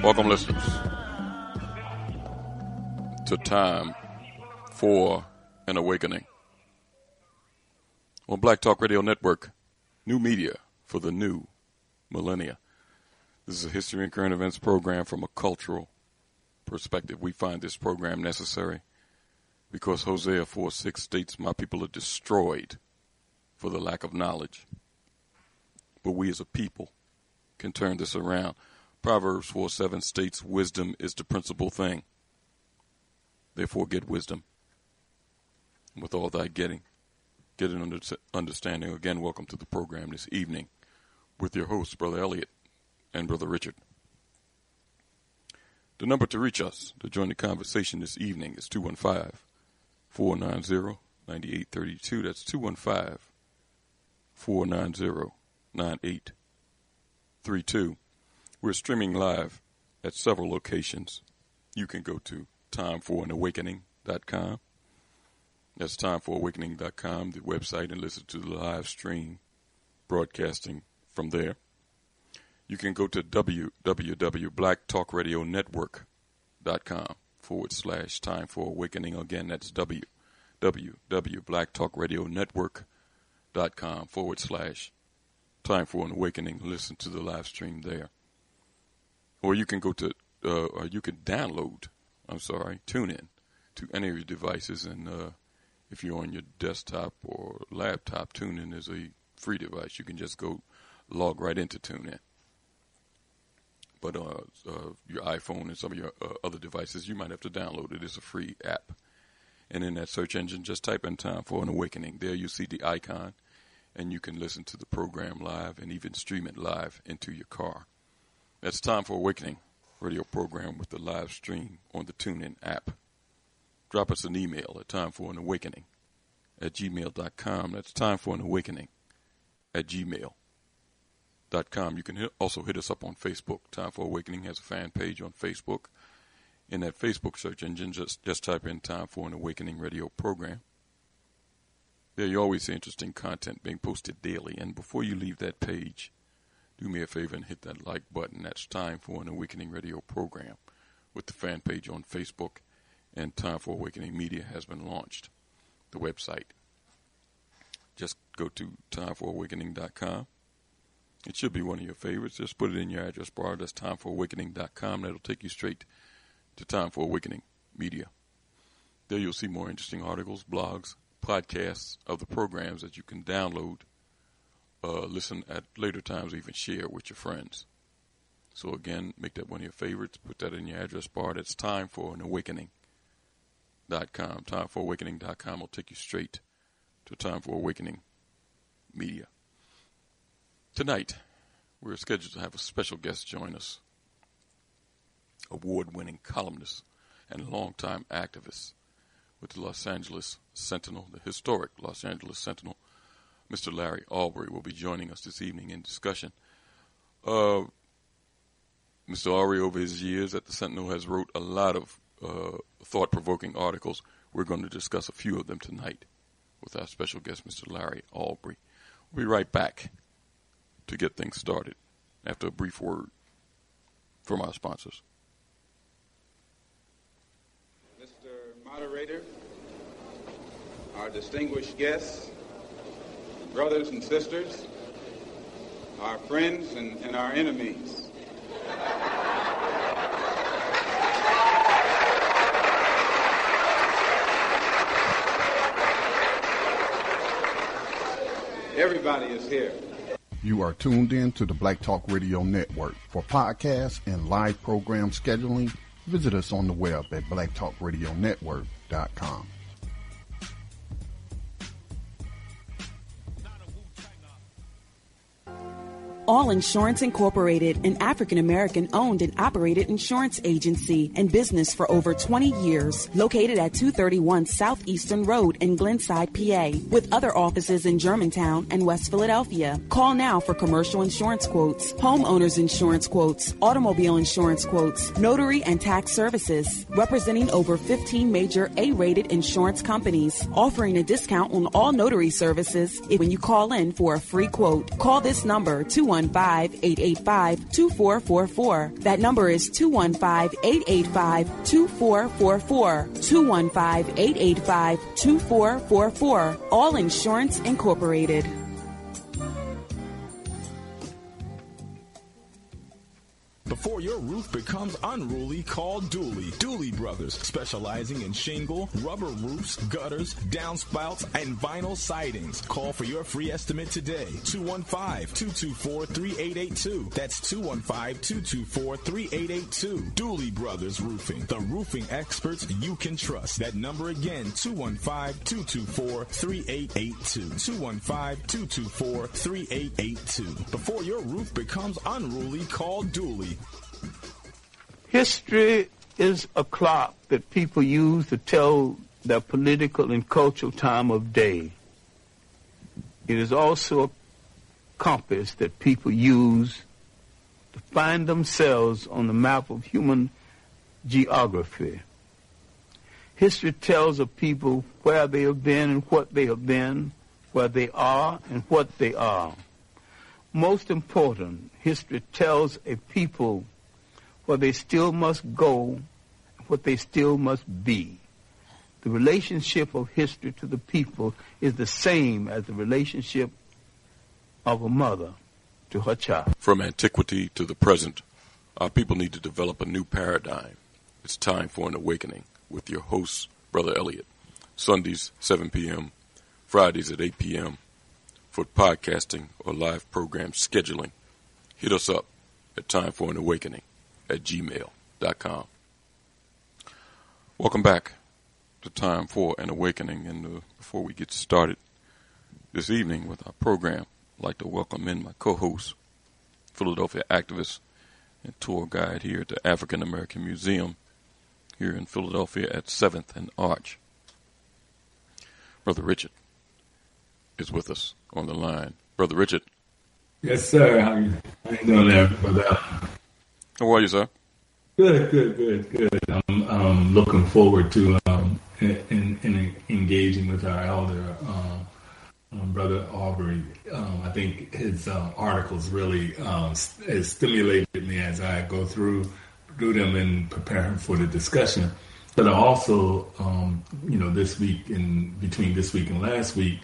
Welcome, listeners, to Time for an Awakening on Black Talk Radio Network, new media for the new millennia. This is a history and current events program from a cultural perspective. We find this program necessary because Hosea 4:6 states, "My people are destroyed for the lack of knowledge." But we as a people can turn this around. Proverbs 4:7 states, "Wisdom is the principal thing. Therefore get wisdom. And with all thy getting, get an understanding." Again, welcome to the program this evening with your hosts, Brother Elliot and Brother Richard. The number to reach us to join the conversation this evening is 215-490-9832. That's 215-490-9832. We're streaming live at several locations. You can go to timeforanawakening.com. That's timeforawakening.com, the website, and listen to the live stream broadcasting from there. You can go to www.blacktalkradionetwork.com/timeforawakening. Again, that's www.blacktalkradionetwork.com/timeforanawakening. Listen to the live stream there. Or you can go to, or you can download, tune in to any of your devices. And if you're on your desktop or laptop, TuneIn is a free device. You can just go log right into TuneIn. But your iPhone and some of your other devices, you might have to download it. It's a free app. And in that search engine, just type in Time for an Awakening. There you see the icon, and you can listen to the program live and even stream it live into your car. That's Time for Awakening radio program with the live stream on the TuneIn app. Drop us an email at timeforanawakening@gmail.com. That's timeforanawakening@gmail.com. You can also hit us up on Facebook. Time for Awakening has a fan page on Facebook. In that Facebook search engine, just type in Time for an Awakening radio program. There you always see interesting content being posted daily. And before you leave that page, do me a favor and hit that like button. That's Time for an Awakening radio program with the fan page on Facebook. And Time for Awakening Media has been launched, the website. Just go to timeforawakening.com. It should be one of your favorites. Just put it in your address bar. That's timeforawakening.com. That'll take you straight to Time for Awakening Media. There you'll see more interesting articles, blogs, podcasts of the programs that you can download, listen at later times, even share with your friends. So again, make that one of your favorites. Put that in your address bar. That's timeforanawakening.com. Timeforawakening.com will take you straight to Time for Awakening Media. Tonight, we're scheduled to have a special guest join us. Award-winning columnist and longtime activist with the Los Angeles Sentinel, the historic Los Angeles Sentinel, Mr. Larry Albury will be joining us this evening in discussion. Mr. Albury, over his years at the Sentinel, has wrote a lot of thought-provoking articles. We're going to discuss a few of them tonight with our special guest, Mr. Larry Albury. We'll be right back to get things started after a brief word from our sponsors. Mr. Moderator, our distinguished guests, brothers and sisters, our friends and our enemies. Everybody is here. You are tuned in to the Black Talk Radio Network. For podcasts and live program scheduling, visit us on the web at blacktalkradionetwork.com. All Insurance Incorporated, an African-American owned and operated insurance agency in business for over 20 years, located at 231 Southeastern Road in Glenside, PA, with other offices in Germantown and West Philadelphia. Call now for commercial insurance quotes, homeowners insurance quotes, automobile insurance quotes, notary and tax services, representing over 15 major A-rated insurance companies, offering a discount on all notary services when you call in for a free quote. Call this number, 215 215-885-2444. That number is 215-885-2444. 215-885-2444. All Insurance Incorporated. Before your roof becomes unruly, call Dooley. Dooley Brothers, specializing in shingle, rubber roofs, gutters, downspouts, and vinyl sidings. Call for your free estimate today. 215-224-3882. That's 215-224-3882. Dooley Brothers Roofing, the roofing experts you can trust. That number again, 215-224-3882. 215-224-3882. Before your roof becomes unruly, call Dooley. History is a clock that people use to tell their political and cultural time of day. It is also a compass that people use to find themselves on the map of human geography. History tells of people where they have been and what they have been, where they are and what they are. Most important, history tells a people where they still must go and what they still must be. The relationship of history to the people is the same as the relationship of a mother to her child. From antiquity to the present, our people need to develop a new paradigm. It's time for an awakening with your host, Brother Elliot. Sundays, 7 p.m., Fridays at 8 p.m. For podcasting or live program scheduling, hit us up at timeforanawakening@gmail.com. Welcome back to Time for an Awakening. And before we get started this evening with our program, I'd like to welcome in my co-host, Philadelphia activist and tour guide here at the African American Museum here in Philadelphia at 7th and Arch. Brother Richard is with us on the line. Brother Richard. Yes, sir. How you doing there, brother? How are you, sir? Good. I'm looking forward to in engaging with our elder, Brother Aubrey. I think his articles really has stimulated me as I go through them and preparing for the discussion. But I also, this week between this week and last week,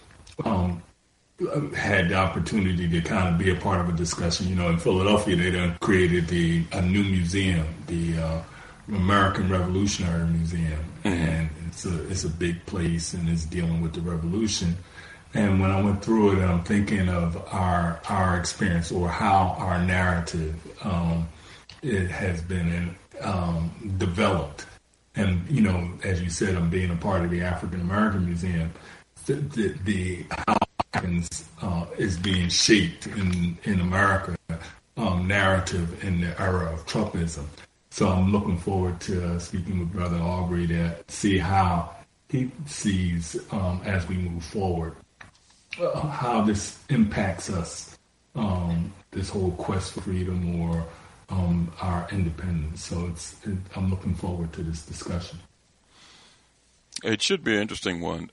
had the opportunity to kind of be a part of a discussion. In Philadelphia, they done created a new museum, the American Revolutionary Museum, and it's a big place, and it's dealing with the Revolution. And when I went through it, I'm thinking of our experience or how our narrative it has been developed. And as you said, I'm being a part of the African American Museum. The how is being shaped in America narrative in the era of Trumpism. So I'm looking forward to speaking with Brother Aubrey to see how he sees as we move forward how this impacts us, this whole quest for freedom or our independence. So I'm looking forward to this discussion. It should be an interesting one.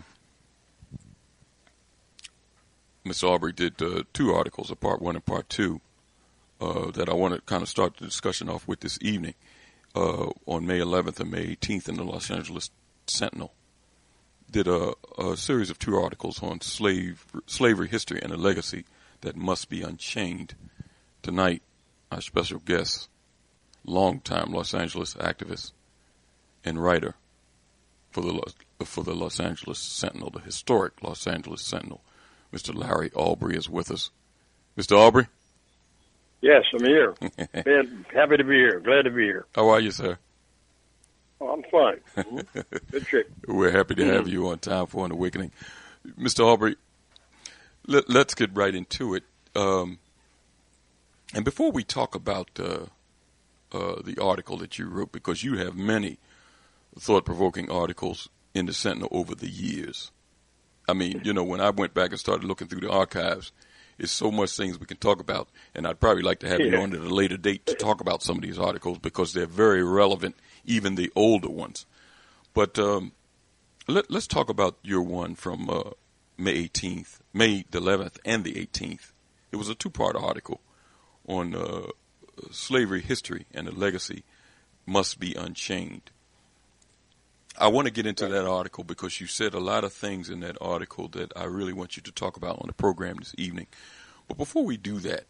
Mr. Aubrey did 2 articles, a part 1 and part 2, that I want to kind of start the discussion off with this evening. On May 11th and May 18th in the Los Angeles Sentinel, did a series of 2 articles on slavery history and a legacy that must be unchained. Tonight, our special guest, longtime Los Angeles activist and writer for the Los Angeles Sentinel, the historic Los Angeles Sentinel, Mr. Larry Aubrey is with us. Mr. Aubrey? Yes, I'm here. Man, happy to be here. Glad to be here. How are you, sir? Oh, I'm fine. Good shape. We're happy to have you on Time for an Awakening. Mr. Aubrey, let's get right into it. And before we talk about the article that you wrote, because you have many thought-provoking articles in the Sentinel over the years. I mean, when I went back and started looking through the archives, it's so much things we can talk about, and I'd probably like to have you on at a later date to talk about some of these articles because they're very relevant, even the older ones. But let's talk about your one from May 18th, May the 11th and the 18th It was a two-part article on slavery history and the legacy must be unchained. I want to get into that article because you said a lot of things in that article that I really want you to talk about on the program this evening. But before we do that,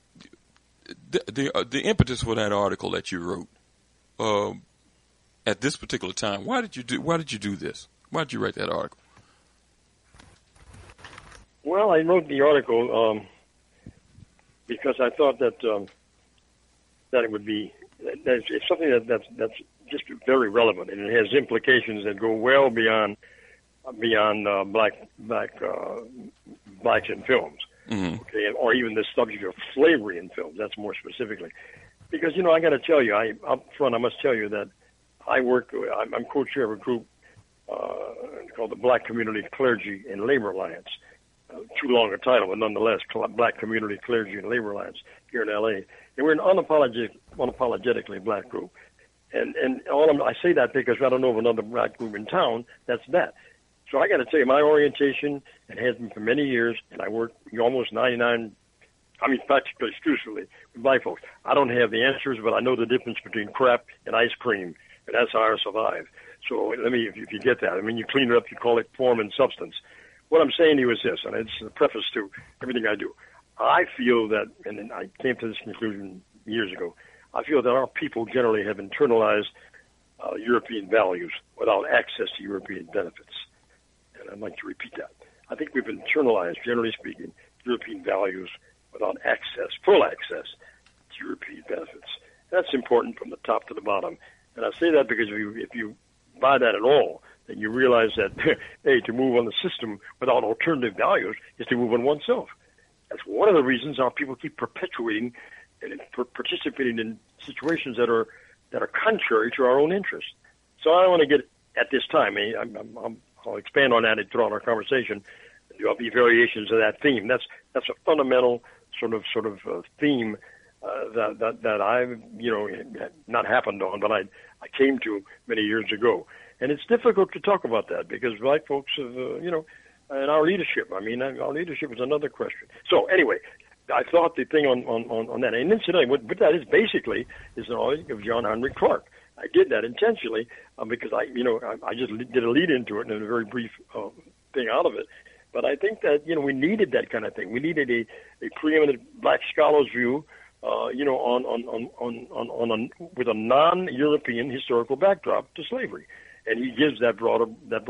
the impetus for that article that you wrote at this particular time, why did you do this? Why did you write that article? Well, I wrote the article because I thought that it would be it's something that's just very relevant, and it has implications that go well beyond blacks in films, okay, or even the subject of slavery in films. That's more specifically, because I got to tell you, up front, I must tell you that I'm co-chair of a group called the Black Community Clergy and Labor Alliance. Too long a title, but nonetheless, Black Community Clergy and Labor Alliance here in L.A. And we're an unapologetically black group. And I say that because I don't know of another black group in town that's that. So I got to tell you, my orientation, and has been for many years, and I work almost practically exclusively with black folks. I don't have the answers, but I know the difference between crap and ice cream, and that's how I survive. So let me, if you get that, I mean, you clean it up, you call it form and substance. What I'm saying to you is this, and it's a preface to everything I do. I feel that, and I came to this conclusion years ago, I feel that our people generally have internalized European values without access to European benefits. And I'd like to repeat that. I think we've internalized, generally speaking, European values without full access to European benefits. That's important from the top to the bottom. And I say that because if you buy that at all, then you realize that, hey, to move on the system without alternative values is to move on oneself. That's one of the reasons our people keep perpetuating and participating in situations that are contrary to our own interests. So I don't want to get at this time. I'll expand on that throughout our conversation. There'll be variations of that theme. That's a fundamental sort of theme that I've not happened on, but I came to many years ago. And it's difficult to talk about that because black folks have, and our leadership. I mean, our leadership is another question. So anyway, I thought the thing on that, and incidentally, what that is basically is an audit of John Henry Clark. I did that intentionally because I just did a lead into it and a very brief thing out of it. But I think that we needed that kind of thing. We needed a preeminent black scholar's view, with a non-European historical backdrop to slavery, and he gives that broader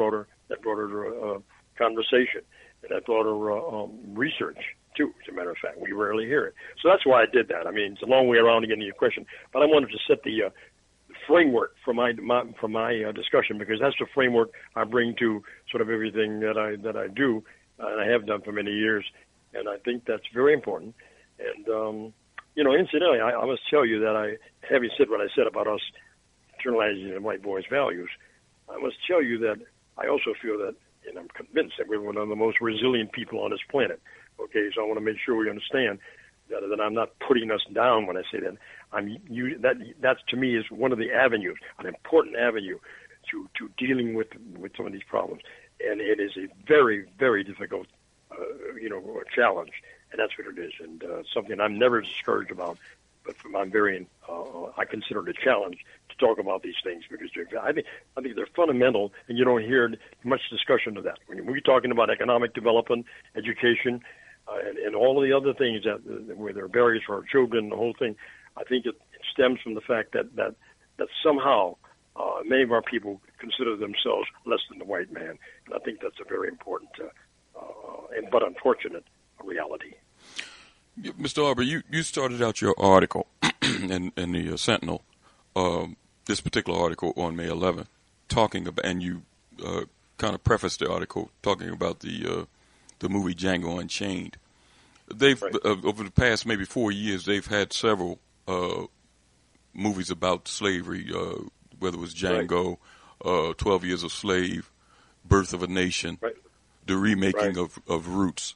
conversation and that broader research too. As a matter of fact, we rarely hear it. So that's why I did that. I mean, it's a long way around to get into your question, but I wanted to set the framework for my discussion because that's the framework I bring to sort of everything that I do and I have done for many years, and I think that's very important. And incidentally, I must tell you that having said what I said about us internalizing the white boys' values, I must tell you that I also feel that, and I'm convinced that we're one of the most resilient people on this planet. Okay, so I want to make sure we understand that I'm not putting us down when I say that. That to me is one of the avenues, an important avenue to dealing with some of these problems, and it is a very, very difficult, challenge, and that's what it is, and something I'm never discouraged about. But I'm I consider it a challenge to talk about these things because I think they're fundamental, and you don't hear much discussion of that. When we're talking about economic development, education, and all of the other things where there are barriers for our children, the whole thing, I think it stems from the fact that somehow many of our people consider themselves less than the white man, and I think that's a very important but unfortunate reality. Mr. Aubrey, you started out your article in the Sentinel, this particular article on May 11th, talking about, and you kind of prefaced the article talking about the movie Django Unchained. They've over the past maybe 4 years, they've had several movies about slavery, whether it was Django, 12 Years a Slave, Birth of a Nation, the remaking of Roots.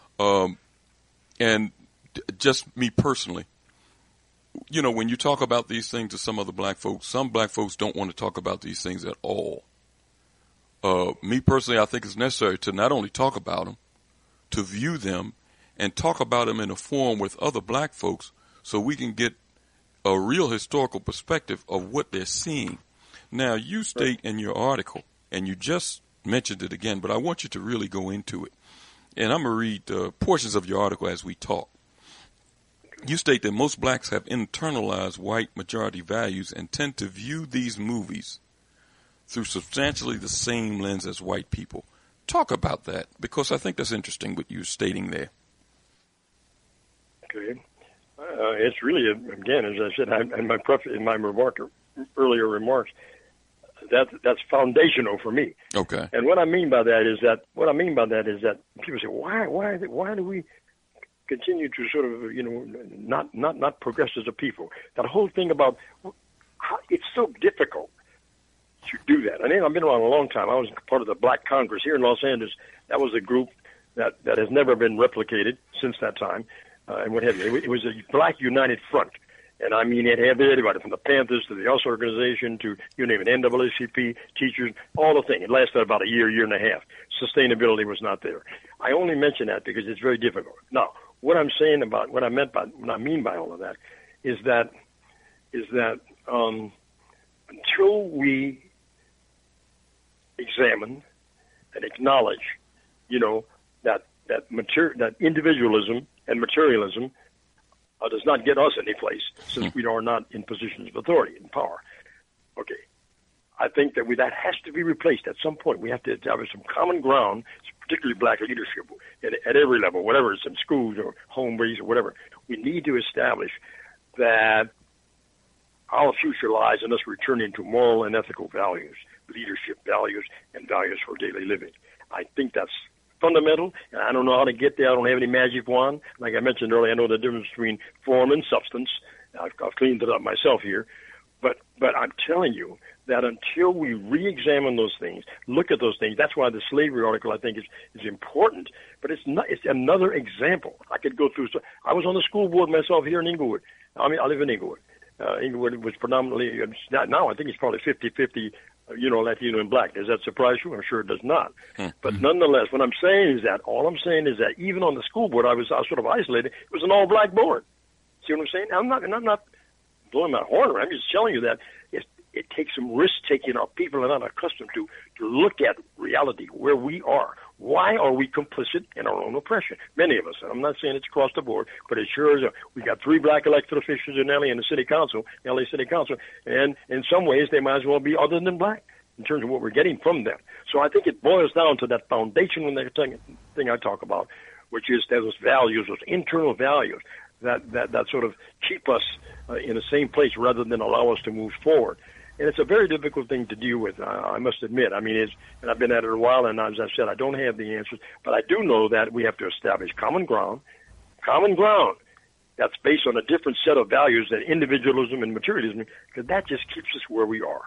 And just me personally, when you talk about these things to some other black folks, some black folks don't want to talk about these things at all. Me personally, I think it's necessary to not only talk about them, to view them and talk about them in a forum with other black folks so we can get a real historical perspective of what they're seeing. Now, you state in your article, and you just mentioned it again, but I want you to really go into it. And I'm going to read portions of your article as we talk. You state that most blacks have internalized white majority values and tend to view these movies through substantially the same lens as white people. Talk about that, because I think that's interesting what you're stating there. Okay. It's really, again, as I said in my earlier remarks, that's foundational for me. Okay. And what I mean by that is that people say, why do we continue to sort of, not progress as a people? That whole thing about it's so difficult to do that. I mean, I've been around a long time. I was part of the Black Congress here in Los Angeles. That was a group that has never been replicated since that time, and what have you. It was a Black United Front. And I mean, it had everybody from the Panthers to the US organization to, you name it, NAACP, teachers, all the thing. It lasted about a year and a half. Sustainability was not there. I only mention that because it's very difficult. Now, what I'm saying about, what I mean by all of that is that until we examine and acknowledge, that individualism and materialism does not get us any place, since we are not in positions of authority and power. Okay. I think that that has to be replaced at some point. We have to establish some common ground, particularly black leadership at every level, whatever it's in schools or home base or whatever. We need to establish that our future lies in us returning to moral and ethical values, leadership values, and values for daily living. I think that's fundamental, and I don't know how to get there. I don't have any magic wand. Like I mentioned earlier, I know the difference between form and substance. I've cleaned it up myself here. But I'm telling you that until we re-examine those things, look at those things, that's why the slavery article, I think, is important. But it's another example. I could go through. So I was on the school board myself here in Inglewood. I live in Inglewood. Inglewood was predominantly, now I think it's probably 50-50, Latino and black. Does that surprise you? I'm sure it does not. But nonetheless, what I'm saying is that even on the school board, I was sort of isolated. It was an all-black board. See what I'm saying? I'm not blowing my horn around. I'm just telling you that it takes some risk-taking. Our people are not accustomed to look at reality, where we are. Why are we complicit in our own oppression? Many of us. I'm not saying it's across the board, but it sure is. We got 3 black elected officials in LA in the city council, LA City Council, and in some ways they might as well be other than black in terms of what we're getting from them. So I think it boils down to that foundational thing I talk about, which is those values, those internal values that sort of keep us in the same place rather than allow us to move forward. And it's a very difficult thing to deal with, I must admit. I mean, and I've been at it a while, and as I said, I don't have the answers. But I do know that we have to establish common ground that's based on a different set of values than individualism and materialism, because that just keeps us where we are.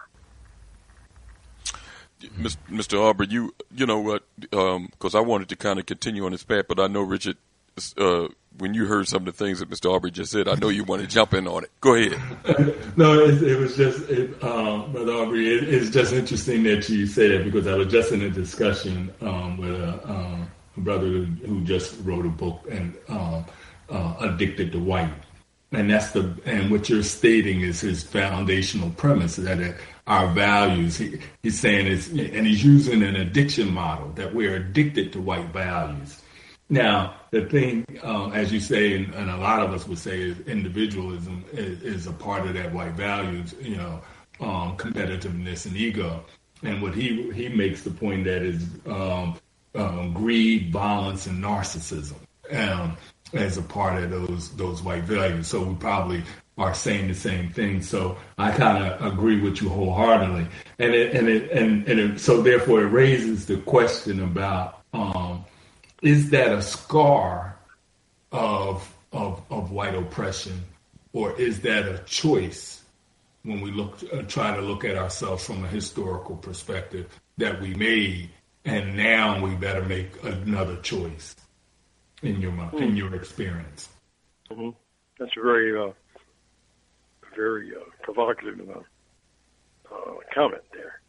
Mr. Aubrey, you know what, because I wanted to kind of continue on this path, but I know, Richard, when you heard some of the things that Mr. Aubrey just said, I know you want to jump in on it. Go ahead. No, it was just, Brother Aubrey, it's just interesting that you say that, because I was just in a discussion with a brother who just wrote a book, and Addicted to White. And what you're stating is his foundational premise, that our values, he's saying and he's using an addiction model, that we're addicted to white values. Now, the thing, as you say, and a lot of us would say, is individualism is a part of that white values, competitiveness and ego. And what he makes the point that is greed, violence, and narcissism as a part of those white values. So we probably are saying the same thing. So I kind of agree with you wholeheartedly. And so therefore it raises the question about, is that a scar of white oppression, or is that a choice when we try to look at ourselves from a historical perspective that we made, and now we better make another choice in your experience? Mm-hmm. That's a very provocative comment there.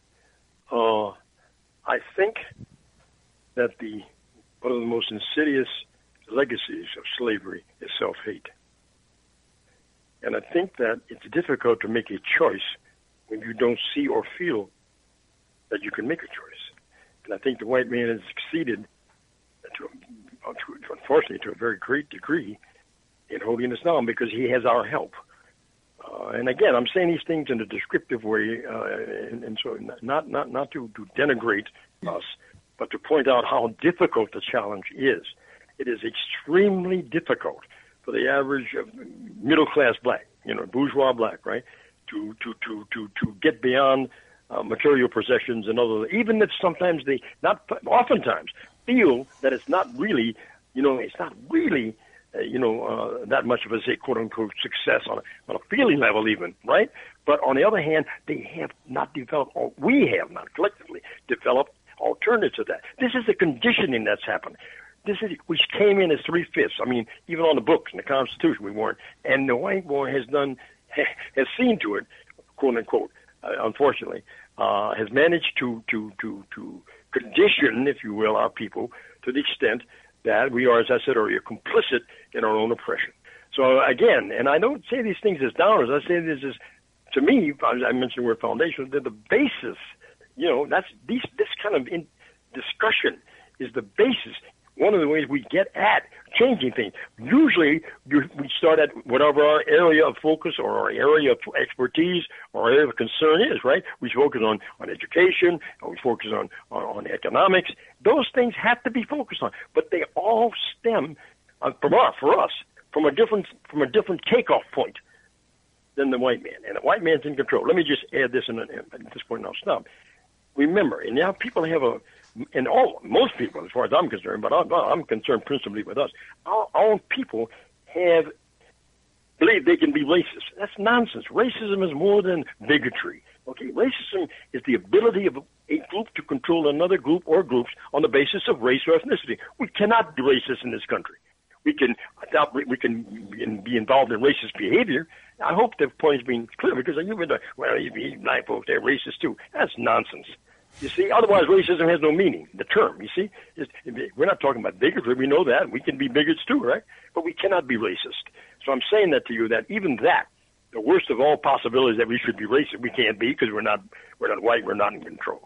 I think that one of the most insidious legacies of slavery is self-hate. And I think that it's difficult to make a choice when you don't see or feel that you can make a choice. And I think the white man has succeeded, unfortunately, to a very great degree in holding us down because he has our help. And again, I'm saying these things in a descriptive way, and so not to denigrate us, but to point out how difficult the challenge is. It is extremely difficult for the average middle-class black, bourgeois black, right, to get beyond material possessions and other, even if sometimes oftentimes feel that it's not really, that much of a, say, quote-unquote success on a feeling level even, right? But on the other hand, they have not developed, or we have not collectively developed alternatives to that. This is the conditioning that's happened. We came in as 3/5. I mean, even on the books and the Constitution, we weren't. And the white boy has seen to it, quote-unquote, unfortunately, has managed to condition, if you will, our people to the extent that we are, as I said earlier, complicit in our own oppression. So again, and I don't say these things as downers. I say this as, to me, I mentioned the word foundation. They're the basis. This kind of discussion is the basis. One of the ways we get at changing things. Usually, we start at whatever our area of focus or our area of expertise or our area of concern is, right? We focus on education, or we focus on economics. Those things have to be focused on, but they all stem for us from a different takeoff point than the white man. And the white man's in control. Let me just add this at this point, and I'll stop. Remember, and now people have most people, as far as I'm concerned, but I'm concerned principally with us, our own people believe they can be racist. That's nonsense. Racism is more than bigotry. Okay, racism is the ability of a group to control another group or groups on the basis of race or ethnicity. We cannot be racist in this country. We can be involved in racist behavior. I hope the point is being clear because you've been these black folks, they're racist too. That's nonsense. You see, otherwise racism has no meaning, the term, you see. We're not talking about bigotry. We know that. We can be bigots too, right? But we cannot be racist. So I'm saying that to you, that even that, the worst of all possibilities that we should be racist, we can't be because we're not white, we're not in control.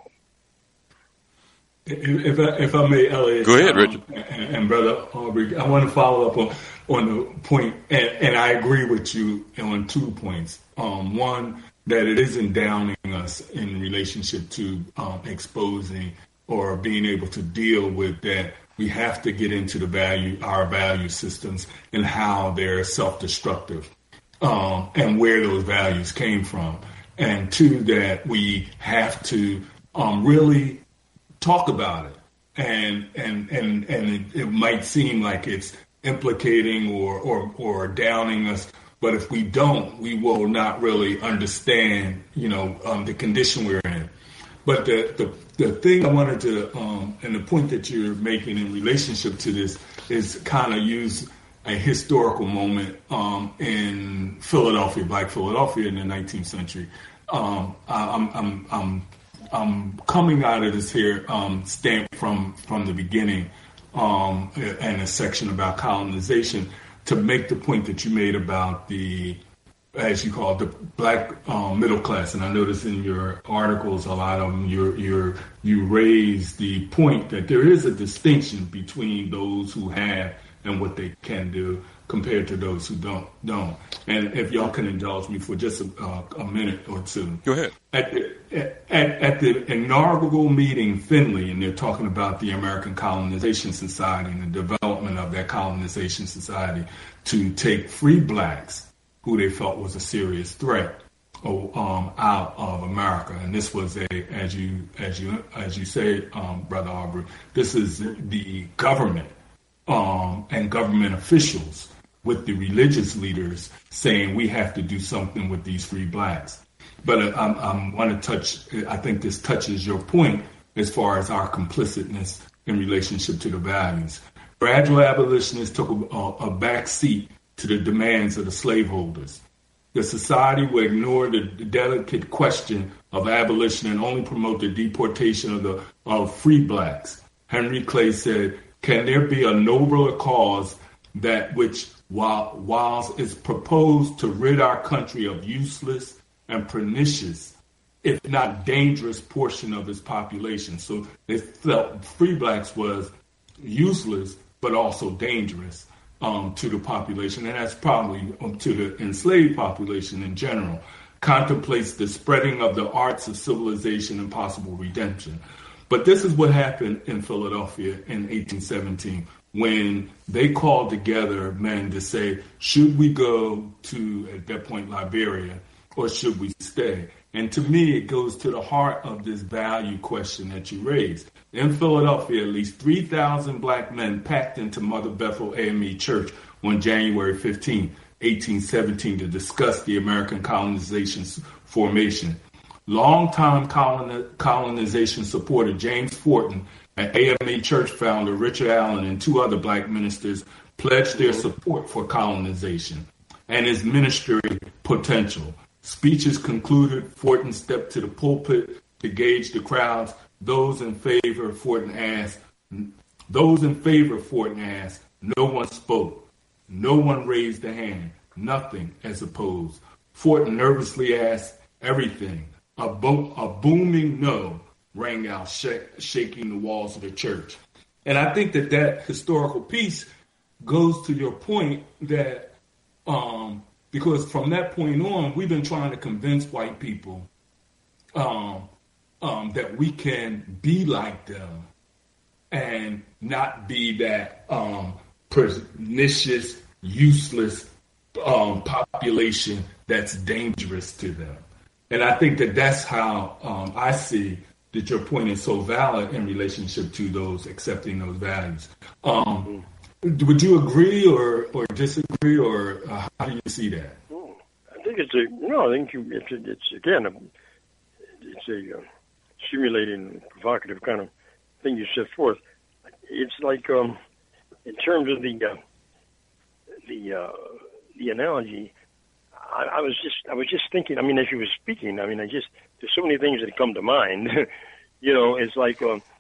If I may, Elliot. Go ahead, Richard. And Brother Aubrey, I want to follow up on the point, and I agree with you on 2 points. One, that it isn't downing us in relationship to exposing or being able to deal with that. We have to get into our value systems and how they're self-destructive and where those values came from. And 2, that we have to really talk about it. And it might seem like it's implicating or downing us. But if we don't, we will not really understand, the condition we're in. But the thing I wanted to, and the point that you're making in relationship to this is kind of use a historical moment in Philadelphia, Black Philadelphia in the 19th century. I'm coming out of this here stamp from the beginning and a section about colonization to make the point that you made about the, as you call it, the black middle class. And I noticed in your articles, a lot of them, you raise the point that there is a distinction between those who have and what they can do compared to those who don't. And if y'all can indulge me for just a minute or two. Go ahead. At the inaugural meeting, Finley, and they're talking about the American Colonization Society and the development of that colonization society to take free blacks who they felt was a serious threat out of America. And this was as you said, Brother Aubrey, this is the government and government officials with the religious leaders saying we have to do something with these free blacks. But I want to touch, I think this touches your point as far as our complicitness in relationship to the values. Gradual abolitionists took a back seat to the demands of the slaveholders. The society would ignore the delicate question of abolition and only promote the deportation of free blacks. Henry Clay said, can there be a nobler cause that which, whilst is proposed to rid our country of useless and pernicious, if not dangerous, portion of its population? So they felt Free Blacks was useless, but also dangerous to the population, and that's probably to the enslaved population in general. Contemplates the spreading of the arts of civilization and possible redemption. But this is what happened in Philadelphia in 1817 when they called together men to say, should we go to, at that point, Liberia, or should we stay? And to me, it goes to the heart of this value question that you raised. In Philadelphia, at least 3,000 black men packed into Mother Bethel AME Church on January 15, 1817, to discuss the American colonization formation. Longtime colonization supporter James Fortin and AME Church founder Richard Allen and 2 other black ministers pledged their support for colonization and its ministry potential. Speeches concluded, Fortin stepped to the pulpit to gauge the crowds. Those in favor, Fortin asked. No one spoke. No one raised a hand. Nothing as opposed. Fortin nervously asked. Everything. A booming no rang out, shaking the walls of the church. And I think that historical piece goes to your point that because from that point on, we've been trying to convince white people that we can be like them and not be that pernicious, useless population that's dangerous to them. And I think that's how I see that your point is so valid in relationship to those accepting those values. Would you agree or disagree, or how do you see that? I think it's a stimulating, provocative kind of thing you set forth. It's like in terms of the analogy. I was just thinking. I mean, as you were speaking, there's so many things that come to mind. It's like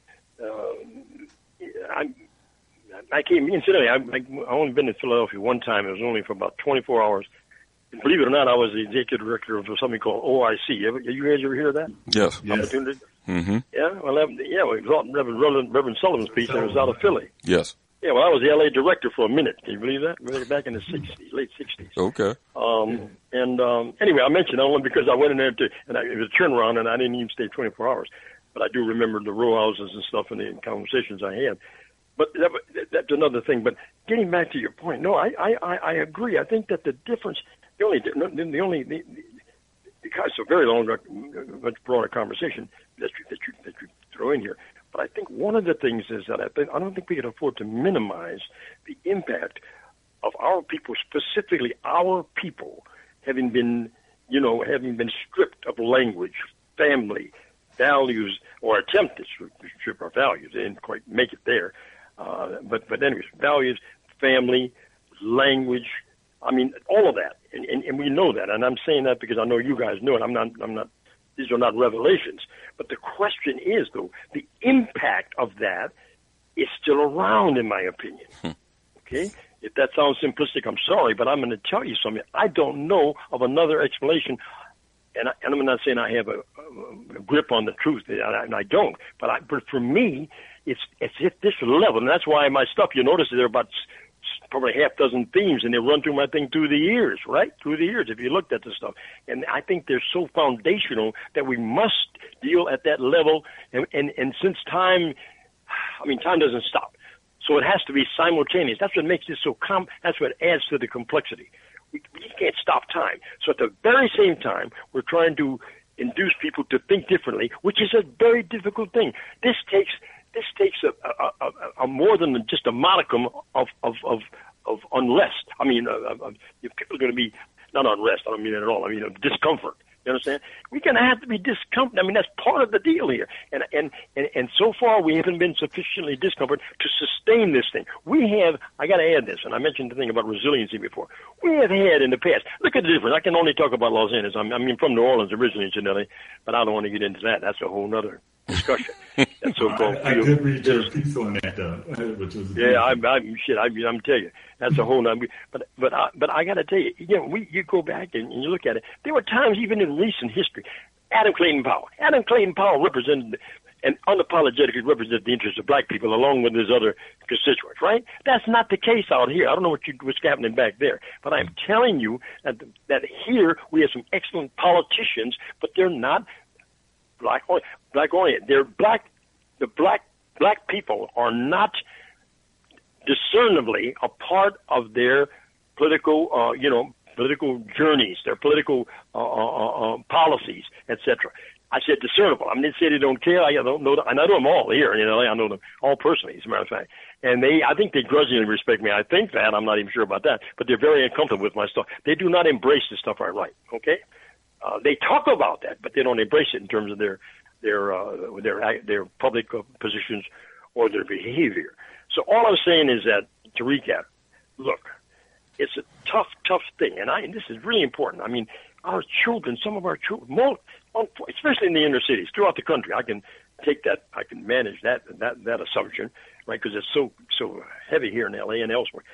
I came. Incidentally, I only been in Philadelphia one time. It was only for about 24 hours. And believe it or not, I was the executive director of something called OIC. You guys ever hear of that? Yes. Opportunity. Mm-hmm. Yeah. Well, it was Reverend Sullivan's piece, and it was out of Philly. Yes. Yeah, well, I was the L.A. director for a minute. Can you believe that? Back in the late 60s. Okay. Anyway, I mentioned only because I went in there it was a turnaround, and I didn't even stay 24 hours. But I do remember the row houses and stuff and the conversations I had. But that's another thing. But getting back to your point, no, I agree. I think that the difference, because it's a very long, much broader conversation that you throw in here. But I think one of the things is that I don't think we can afford to minimize the impact of our people, specifically our people, having been stripped of language, family, values, or attempted to strip our values. They didn't quite make it there. But anyways, values, family, language, all of that. And we know that. And I'm saying that because I know you guys know it. I'm not, these are not revelations. But the question is, though, the impact of that is still around, in my opinion. Okay? If that sounds simplistic, I'm sorry, but I'm going to tell you something. I don't know of another explanation, and I'm not saying I have a grip on the truth, and I don't. But for me, it's at this level, and that's why my stuff, you notice there are about probably half dozen themes, and they run through my thing through the years, right? Through the years, if you looked at the stuff. And I think they're so foundational that we must deal at that level. And since time doesn't stop. So it has to be simultaneous. That's what makes this so that's what adds to the complexity. We can't stop time. So at the very same time, we're trying to induce people to think differently, which is a very difficult thing. This takes a more than just a modicum of unrest. People are going to be not unrest. I don't mean that at all. Discomfort. You understand? We're going to have to be discomfort. That's part of the deal here. And so far we haven't been sufficiently discomfort to sustain this thing. I got to add this, and I mentioned the thing about resiliency before. We have had in the past, look at the difference. I can only talk about Los Angeles. I'm from New Orleans originally, incidentally, but I don't want to get into that. That's a whole nother discussion. That so-called I did read your piece on that, though. Which was I'm telling you, that's a whole nother. But I got to tell you, you go back and you look at it. There were times, even in recent history, Adam Clayton Powell represented and unapologetically represented the interests of black people along with his other constituents, right? That's not the case out here. I don't know what's happening back there, but I'm telling you that here we have some excellent politicians, but they're not black oriented. They're black. The black people are not discernibly a part of their political, political journeys, their political policies, etc. I said discernible. I didn't say they don't care. I don't know. I know them all here. I know them all personally, as a matter of fact. And I think they grudgingly respect me. I think that. I'm not even sure about that. But they're very uncomfortable with my stuff. They do not embrace the stuff I write. Okay, they talk about that, but they don't embrace it in terms of their public positions or their behavior. So all I'm saying is that, to recap, look, it's a tough thing, and this is really important. I mean, our children, some of our children, especially in the inner cities, throughout the country, I can manage that assumption, right? Because it's so heavy here in L.A. and elsewhere.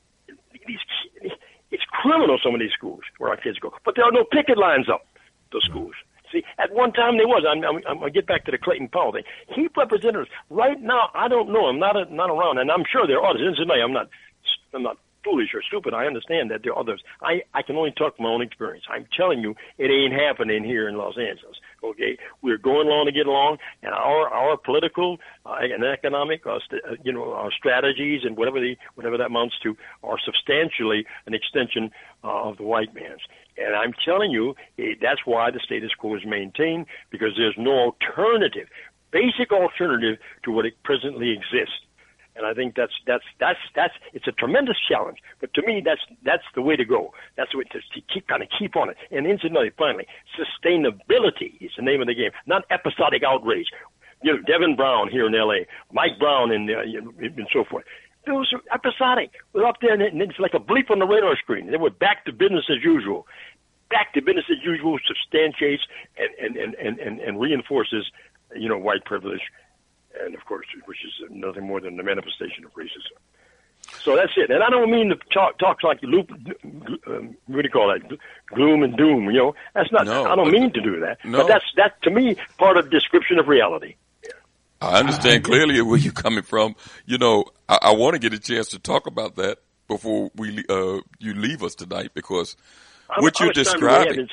It's criminal, some of these schools where our kids go, but there are no picket lines up those schools. See, at one time there was. I'm going to get back to the Clayton Powell thing. He represented us. Right now, I don't know. I'm not around, and I'm sure there are others. Incidentally, I'm not foolish or stupid. I understand that there are others. I can only talk from my own experience. I'm telling you, it ain't happening here in Los Angeles. Okay, we're going along to get along, and our political and economic, our strategies and whatever that amounts to are substantially an extension of the white man's. And I'm telling you, that's why the status quo is maintained, because there's no basic alternative to what presently exists. And I think that's it's a tremendous challenge. But to me, that's the way to go. That's the way to keep on it. And incidentally, finally, sustainability is the name of the game, not episodic outrage. Devin Brown here in L.A., Mike Brown and so forth. Those are episodic. We're up there, and it's like a bleep on the radar screen. Then we're back to business as usual. Back to business as usual substantiates and reinforces, white privilege, and of course, which is nothing more than the manifestation of racism. So that's it. And I don't mean to talk like what do you call that? Gloom and doom. That's not. No, I don't mean to do that. No. But that's to me part of the description of reality. I understand clearly where you're coming from. I want to get a chance to talk about that before you leave us tonight, because what you're describing.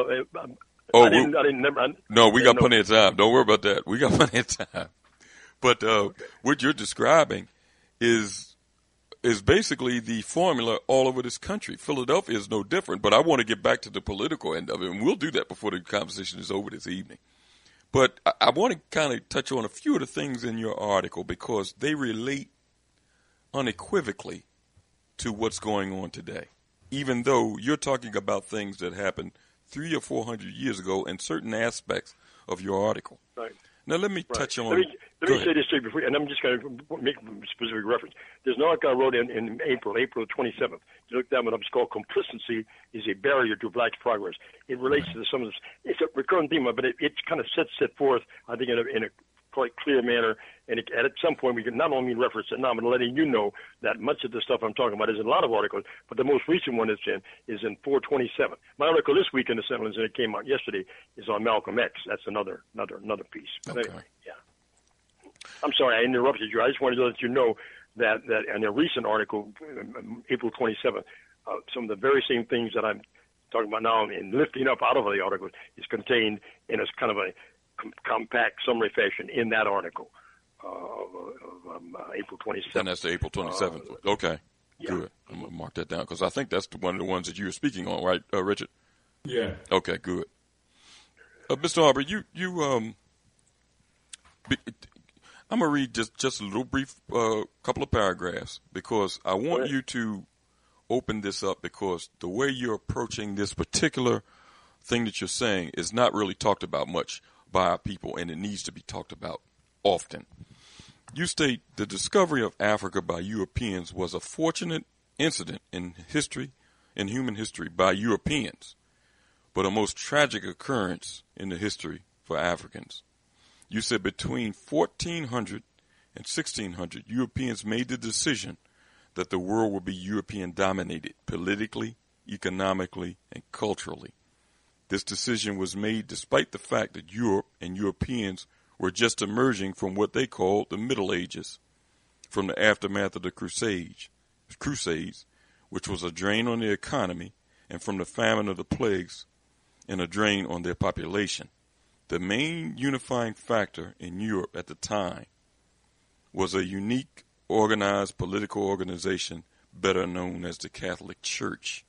We got plenty of time. Don't worry about that. We got plenty of time. But what you're describing is basically the formula all over this country. Philadelphia is no different. But I want to get back to the political end of it, and we'll do that before the conversation is over this evening. But I want to kind of touch on a few of the things in your article, because they relate unequivocally to what's going on today, even though you're talking about things that happened 300 or 400 years ago in certain aspects of your article. Right. Now, let me touch on... Let me say this to you before, and I'm just going to make a specific reference. There's an article I wrote in April 27th. You look that one up. It's called "Complicity is a Barrier to Black's Progress." It relates to some of this. It's a recurrent theme, but it kind of sets it forth, I think, in a quite clear manner. And at some point, we can not only reference it now, but letting you know that much of the stuff I'm talking about is in a lot of articles, but the most recent one is in 427. My article this week in the Sentinels, and it came out yesterday, is on Malcolm X. That's another piece. But anyway, yeah. I'm sorry I interrupted you. I just wanted to let you know that in a recent article, April 27th, some of the very same things that I'm talking about now and lifting up out of the article is contained in a kind of a compact summary fashion in that article of April 27th. And that's the April 27th. Okay, yeah. Good. I'm going to mark that down, because I think that's one of the ones that you were speaking on, right, Richard? Yeah. Okay, good. Mr. Harper, I'm going to read just a little brief couple of paragraphs, because I want you to open this up, because the way you're approaching this particular thing that you're saying is not really talked about much by our people, and it needs to be talked about often. You state, the discovery of Africa by Europeans was a fortunate incident in human history by Europeans, but a most tragic occurrence in the history for Africans. You said between 1400 and 1600, Europeans made the decision that the world would be European dominated politically, economically, and culturally. This decision was made despite the fact that Europe and Europeans were just emerging from what they called the Middle Ages, from the aftermath of the Crusades, which was a drain on their economy, and from the famine of the plagues and a drain on their population. The main unifying factor in Europe at the time was a unique, organized political organization better known as the Catholic Church.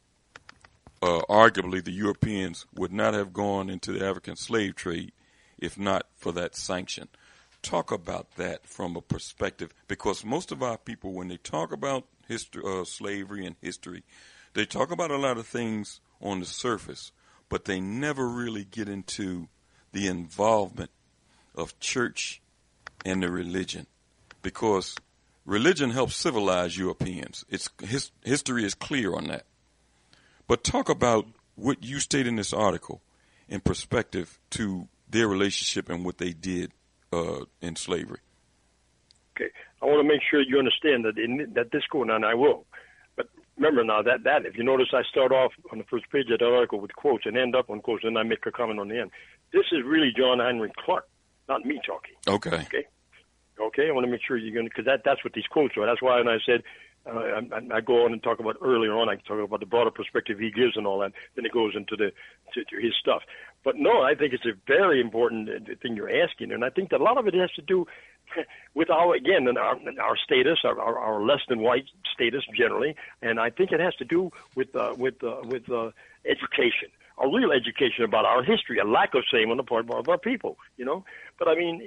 Arguably, the Europeans would not have gone into the African slave trade if not for that sanction. Talk about that from a perspective, because most of our people, when they talk about history, slavery and history, they talk about a lot of things on the surface, but they never really get into the involvement of church and the religion, because religion helps civilize Europeans. History is clear on that. But talk about what you state in this article in perspective to their relationship and what they did in slavery. Okay, I want to make sure you understand that this going on, I will. But remember now that if you notice, I start off on the first page of the article with quotes and end up on quotes, and I make a comment on the end. This is really John Henry Clark, not me talking. Okay. Okay. I want to make sure you're going to, because that's what these quotes are. That's why when I said I go on and talk about earlier on. I talk about the broader perspective he gives and all that. Then it goes into to his stuff. But no, I think it's a very important thing you're asking, and I think that a lot of it has to do with our status, our less than white status generally, and I think it has to do with education, a real education about our history, a lack of same on the part of our people, you know. But I mean,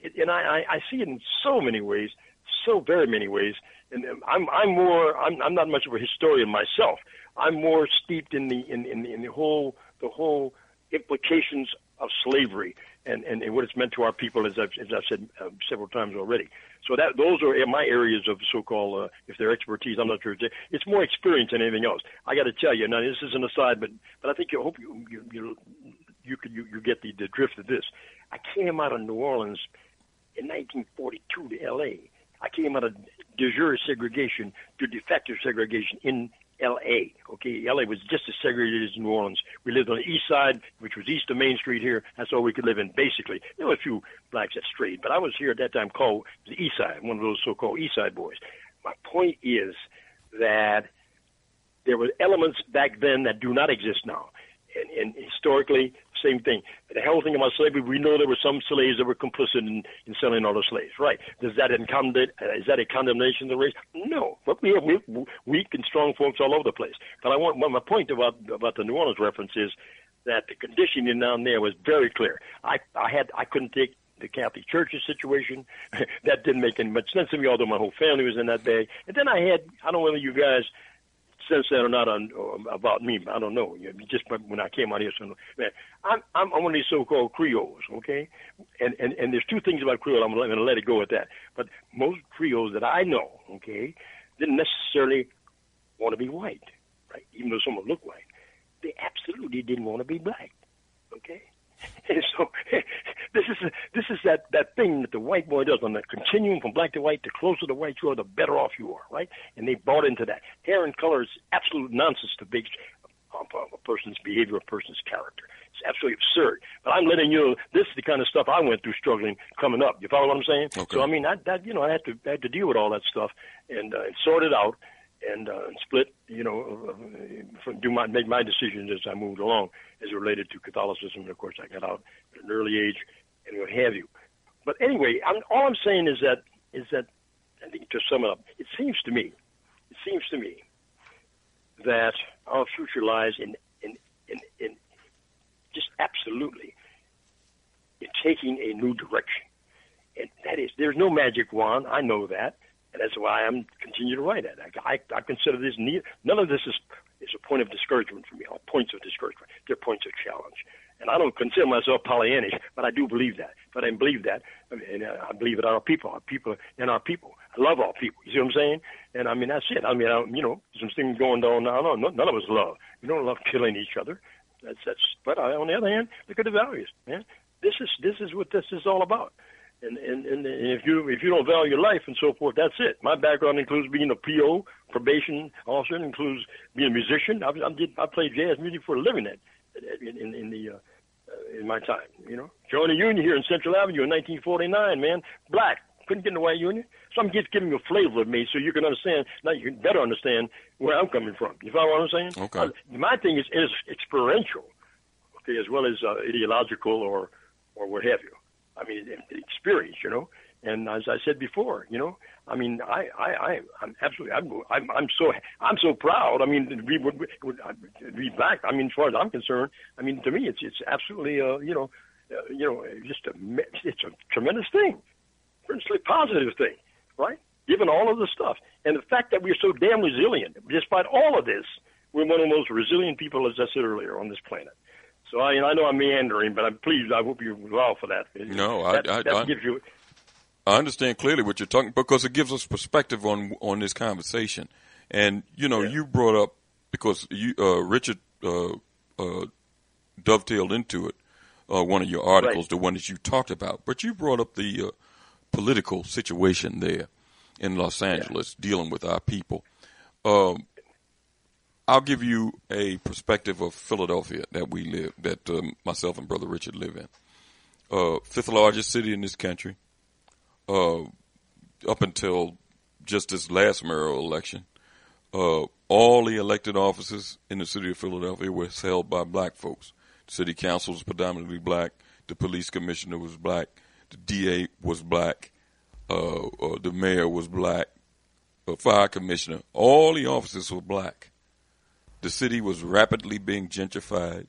I see it in so many ways, so very many ways. And I'm not much of a historian myself. I'm more steeped in the whole implications of slavery and what it's meant to our people, as I've said several times already. So those are my areas of so-called, if they're expertise, I'm not sure. It's more experience than anything else. I got to tell you, now this is an aside, but I think I hope you get the drift of this. I came out of New Orleans in 1942 to L.A. I came out of de jure segregation to de facto segregation in L.A. Okay, L.A. was just as segregated as New Orleans. We lived on the east side, which was east of Main Street here. That's all we could live in, basically. There were a few blacks that strayed, but I was here at that time called the east side, one of those so-called east side boys. My point is that there were elements back then that do not exist now. And historically, same thing. The whole thing about slavery, we know there were some slaves that were complicit in selling other slaves, right? Is that a condemnation of the race? No. But we have weak and strong folks all over the place. But my point about the New Orleans reference is that the conditioning down there was very clear. I couldn't take the Catholic Church's situation. That didn't make any much sense to me, although my whole family was in that bag. And then I don't know whether you guys sense that or not about me, I don't know. Just when I came out here, so man, I'm one of these so-called Creoles, okay? And there's two things about Creole. I'm going to let it go at that. But most Creoles that I know, okay, didn't necessarily want to be white, right? Even though some look white, they absolutely didn't want to be black, okay? And so this is that thing that the white boy does on the continuum from black to white. The closer to white you are, the better off you are, right? And they bought into that. Hair and color is absolute nonsense to base a person's behavior, a person's character. It's absolutely absurd. But I'm letting you know this is the kind of stuff I went through struggling coming up. You follow what I'm saying? Okay. So I mean, I had to deal with all that stuff and sort it out. And split, make my decisions as I moved along, as related to Catholicism. And of course, I got out at an early age, and what have you. But anyway, all I'm saying is that I think to sum it up, it seems to me that our future lies in just absolutely in taking a new direction, and that is there's no magic wand. I know that. And that's why I'm continue to write it. I consider this none of this is a point of discouragement for me, or points of discouragement. They're points of challenge. And I don't consider myself Pollyannish, but I do believe that. But I believe that, and I believe it. Our people, and our people. I love our people. You see what I'm saying? And I mean that's it. I mean, some things going on now. No, none of us love. We don't love killing each other. That's. But on the other hand, look at the values, man. This is what this is all about. And if you don't value life and so forth, that's it. My background includes being a PO, probation officer. It includes being a musician. I played jazz music for a living in my time. You know, joined a union here in Central Avenue in 1949. Man, black, couldn't get in the white union. So I'm just giving you a flavor of me so you can understand. Now you can better understand where I'm coming from. You follow what I'm saying? Okay. My thing is experiential, okay, as well as ideological or what have you. I mean, experience, you know. And as I said before, you know, I mean, I'm absolutely, I'm so proud. I mean, to be black. I mean, as far as I'm concerned, I mean, to me, it's absolutely, it's a tremendous thing, principally positive thing, right? Given all of the stuff and the fact that we're so damn resilient, despite all of this, we're one of the most resilient people, as I said earlier, on this planet. So I know I'm meandering, but I'm pleased. I hope you allow for that. No, that gives you. I understand clearly what you're talking, because it gives us perspective on this conversation. And you brought up, because Richard dovetailed into it, one of your articles, right, the one that you talked about. But you brought up the political situation there in Los Angeles, dealing with our people. I'll give you a perspective of Philadelphia that myself and Brother Richard live in. Fifth largest city in this country. Up until just this last mayoral election, all the elected offices in the city of Philadelphia were held by black folks. The city council was predominantly black. The police commissioner was black. The DA was black. The mayor was black. The fire commissioner. All the offices were black. The city was rapidly being gentrified.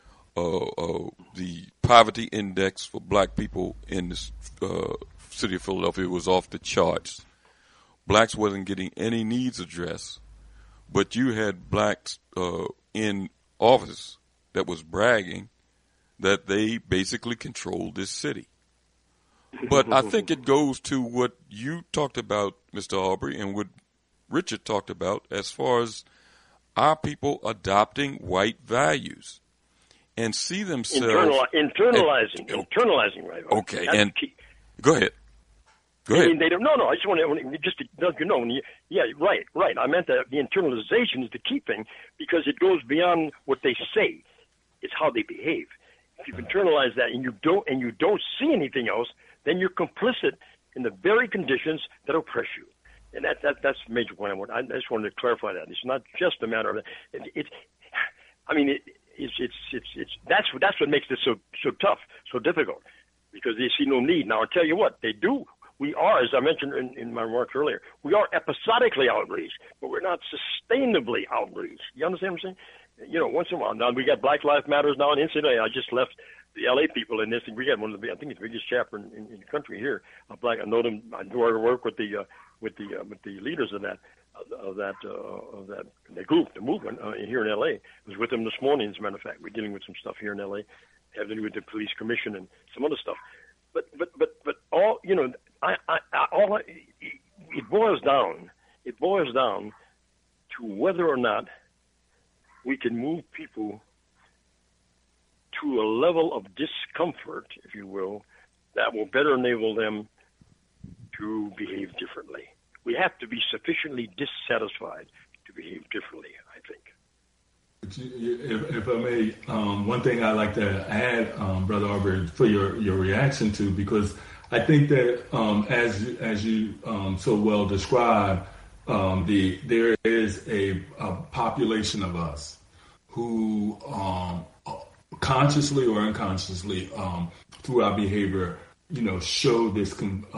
The poverty index for black people in the city of Philadelphia was off the charts. Blacks wasn't getting any needs addressed, but you had blacks in office that was bragging that they basically controlled this city. But I think it goes to what you talked about, Mr. Aubrey, and what Richard talked about as far as our people adopting white values and see themselves internalizing, right? Okay, that's and go ahead. Go ahead. I mean, they don't. No. I just want to let you know. Right. I meant that the internalization is the key thing, because it goes beyond what they say. It's how they behave. If you internalize that and you don't see anything else, then you're complicit in the very conditions that oppress you. And that's the major point. I just wanted to clarify that. It's not just a matter of it. That's what makes this so tough, so difficult, because they see no need. Now, I'll tell you what, they do. We are, as I mentioned in my remarks earlier, we are episodically outraged, but we're not sustainably outraged. You understand what I'm saying? Once in a while. Now, we got Black Lives Matters now, and incidentally, I just left the L.A. people in this, and we got one of the, I think it's the biggest chapter in the country here. Black, I know them. I do work with the leaders of that the group, the movement here in L.A. I was with them this morning, as a matter of fact. We're dealing with some stuff here in L.A., having to do with the police commission and some other stuff. But all it boils down to whether or not we can move people to a level of discomfort, if you will, that will better enable them to behave differently. We have to be sufficiently dissatisfied to behave differently, I think. If I may, one thing I'd like to add, Brother Aubrey, for your reaction to, because I think that as you so well described, there is a population of us who consciously or unconsciously through our behavior, show this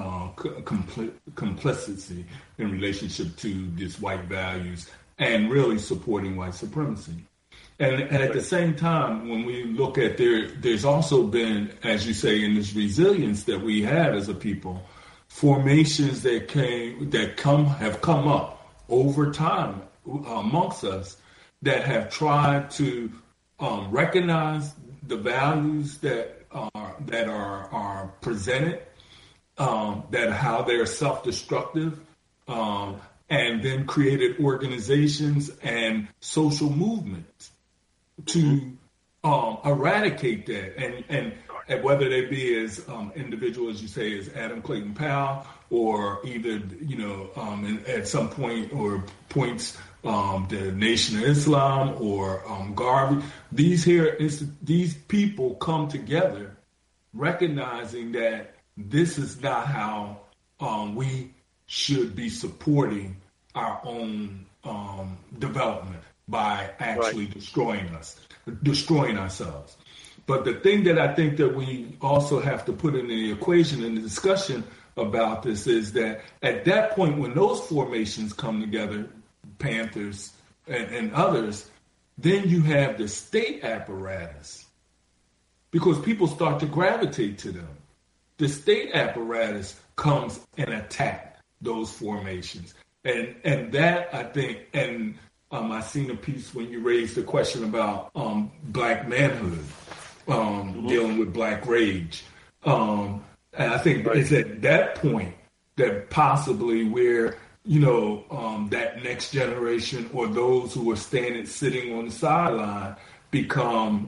complicity in relationship to these white values and really supporting white supremacy. And at the same time, when we look at there's also been, as you say, in this resilience that we have as a people, formations that have come up over time amongst us that have tried to recognize the values that are presented, that how they're self-destructive, and then created organizations and social movements to eradicate that. and whether they be as individuals, you say, as Adam Clayton Powell, or either, at some point or points, the Nation of Islam or Garvey. These people come together recognizing that this is not how we should be supporting our own development by actually destroying ourselves. But the thing that I think that we also have to put in the equation in the discussion about this is that at that point, when those formations come together, Panthers and others, then you have the state apparatus, because people start to gravitate to them. The state apparatus comes and attack those formations. And that, I think, and I seen a piece when you raised the question about black manhood, dealing with black rage. And I think it's at that point that possibly where, that next generation or those who are sitting on the sideline become,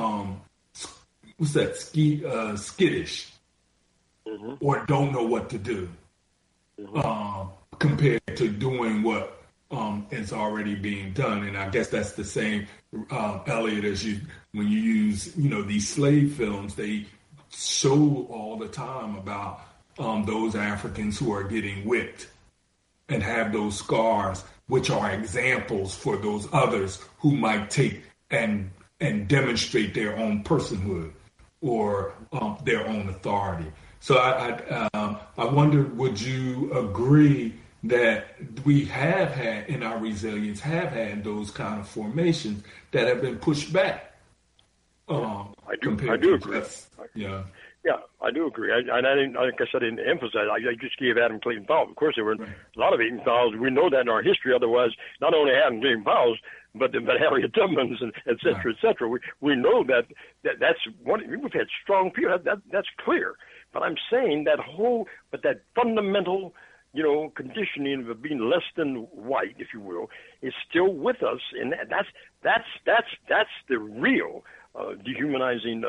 skittish, or don't know what to do, compared to doing what is already being done. And I guess that's the same, Elliot, as when you use, these slave films, they show all the time about those Africans who are getting whipped and have those scars, which are examples for those others who might take and demonstrate their own personhood or their own authority. So I wonder, would you agree that we have had, in our resilience, have had those kind of formations that have been pushed back? I do agree. Yeah, I do agree. I guess I didn't emphasize. I just gave Adam Clayton Powell. Of course, there were a lot of Clayton Powells. We know that in our history. Otherwise, not only Adam Clayton Powells, but Harriet Tubmans and et cetera. We know that's one. We've had strong people. That's clear. But I'm saying that fundamental, conditioning of being less than white, if you will, is still with us, and that's the real dehumanizing,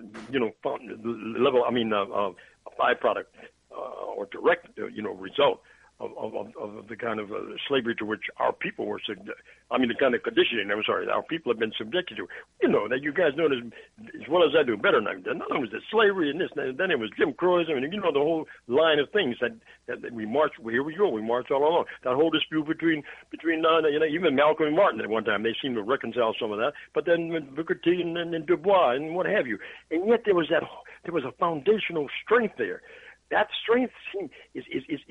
level. I mean, byproduct or direct, result of the kind of slavery to which our people were the kind of conditioning. I'm sorry, our people have been subjected to. That you guys know as well as I do, better than I do. Not only was it slavery and this, and then it was Jim Crowism, and the whole line of things that we marched. Here we go. We marched all along. That whole dispute between even Malcolm and Martin at one time, they seemed to reconcile some of that. But then Booker T and Du Bois and what have you. And yet there was a foundational strength there. That strength is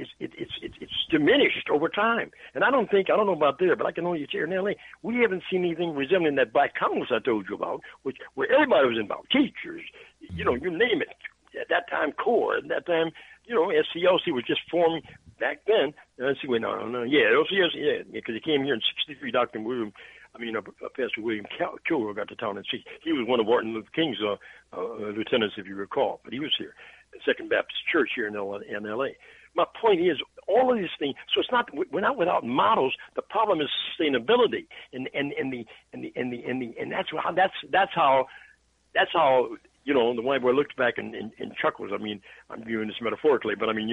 diminished over time. And I don't know about there, but I can only say here in L.A., we haven't seen anything resembling that Black Congress I told you about, where everybody was involved, teachers, you name it. At that time, CORE. At that time, SCLC was just forming back then. Let's see, LCLC, because he came here in '63, Pastor William Kilgore got to town, and he was one of Martin Luther King's lieutenants, if you recall, but he was here. Second Baptist Church here in L.A. My point is, all of these things. So it's not, we're not without models. The problem is sustainability, and that's how the white boy looked back and chuckles. I mean, I'm viewing this metaphorically, but I mean,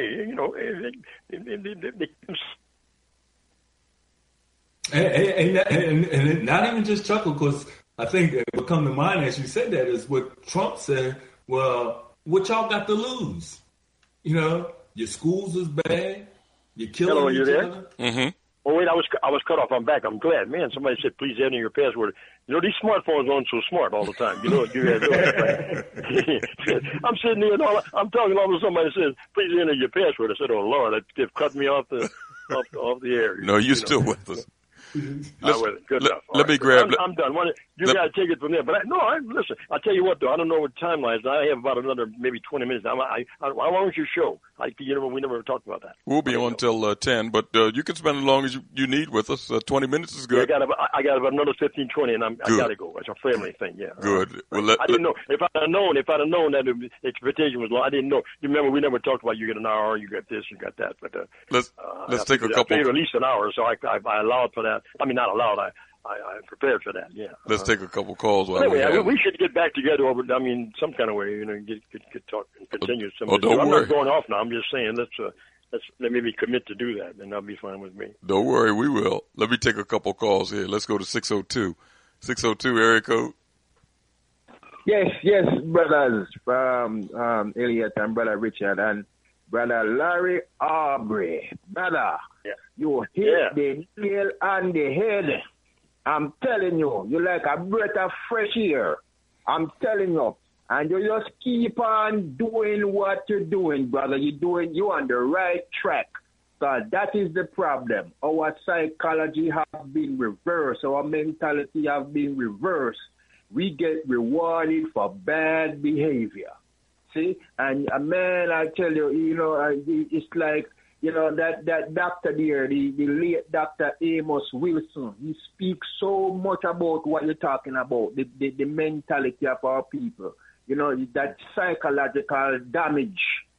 and not even just chuckle, because I think what come to mind as you said that is what Trump said. Well, what y'all got to lose? Your schools is bad. You're killing each other. Mm-hmm. Oh wait, I was cut off. I'm back. I'm glad, man. Somebody said, "Please enter your password." These smartphones aren't so smart all the time. You guys know. I'm sitting here and I'm talking. All of somebody says, "Please enter your password." I said, "Oh Lord, they've cut me off the air." No, you're still with us. Good enough. Let me grab. I'm done. You got to take it from there. But listen. I'll tell you what, though. I don't know what time lies. I have about another maybe 20 minutes. How long is your show? We never talked about that. We'll be on till 10, but you can spend as long as you need with us. 20 minutes is good. Yeah, I got about another 15, 20, and I got to go. It's a family thing. Yeah. Good. I didn't know. If I'd have known that the expectation was long, I didn't know. You remember we never talked about you get an hour, you got this, you got that. But let's take a couple. I paid at least an hour, so I allowed for that. I mean, not allowed. I'm prepared for that. Yeah. Let's take a couple calls. Anyway, we should get back together over. I mean, some kind of way. You know, get talk and continue. Don't I'm worry. not going off now. I'm just saying let me commit to do that, and that'll be fine with me. Don't worry, we will. Let me take a couple calls here. Let's go to 602. 602 area code. Yes, brothers from Elliot and Brother Richard and Brother Larry Aubrey. Brother, you hit the nail on the head. I'm telling you, you're like a breath of fresh air. I'm telling you. And you just keep on doing what you're doing, brother. You're on the right track. So that is the problem. Our psychology has been reversed. Our mentality has been reversed. We get rewarded for bad behavior. See? And man, I tell you, it's like, that doctor there, the late Dr. Amos Wilson, he speaks so much about what you're talking about, the mentality of our people, that psychological damage,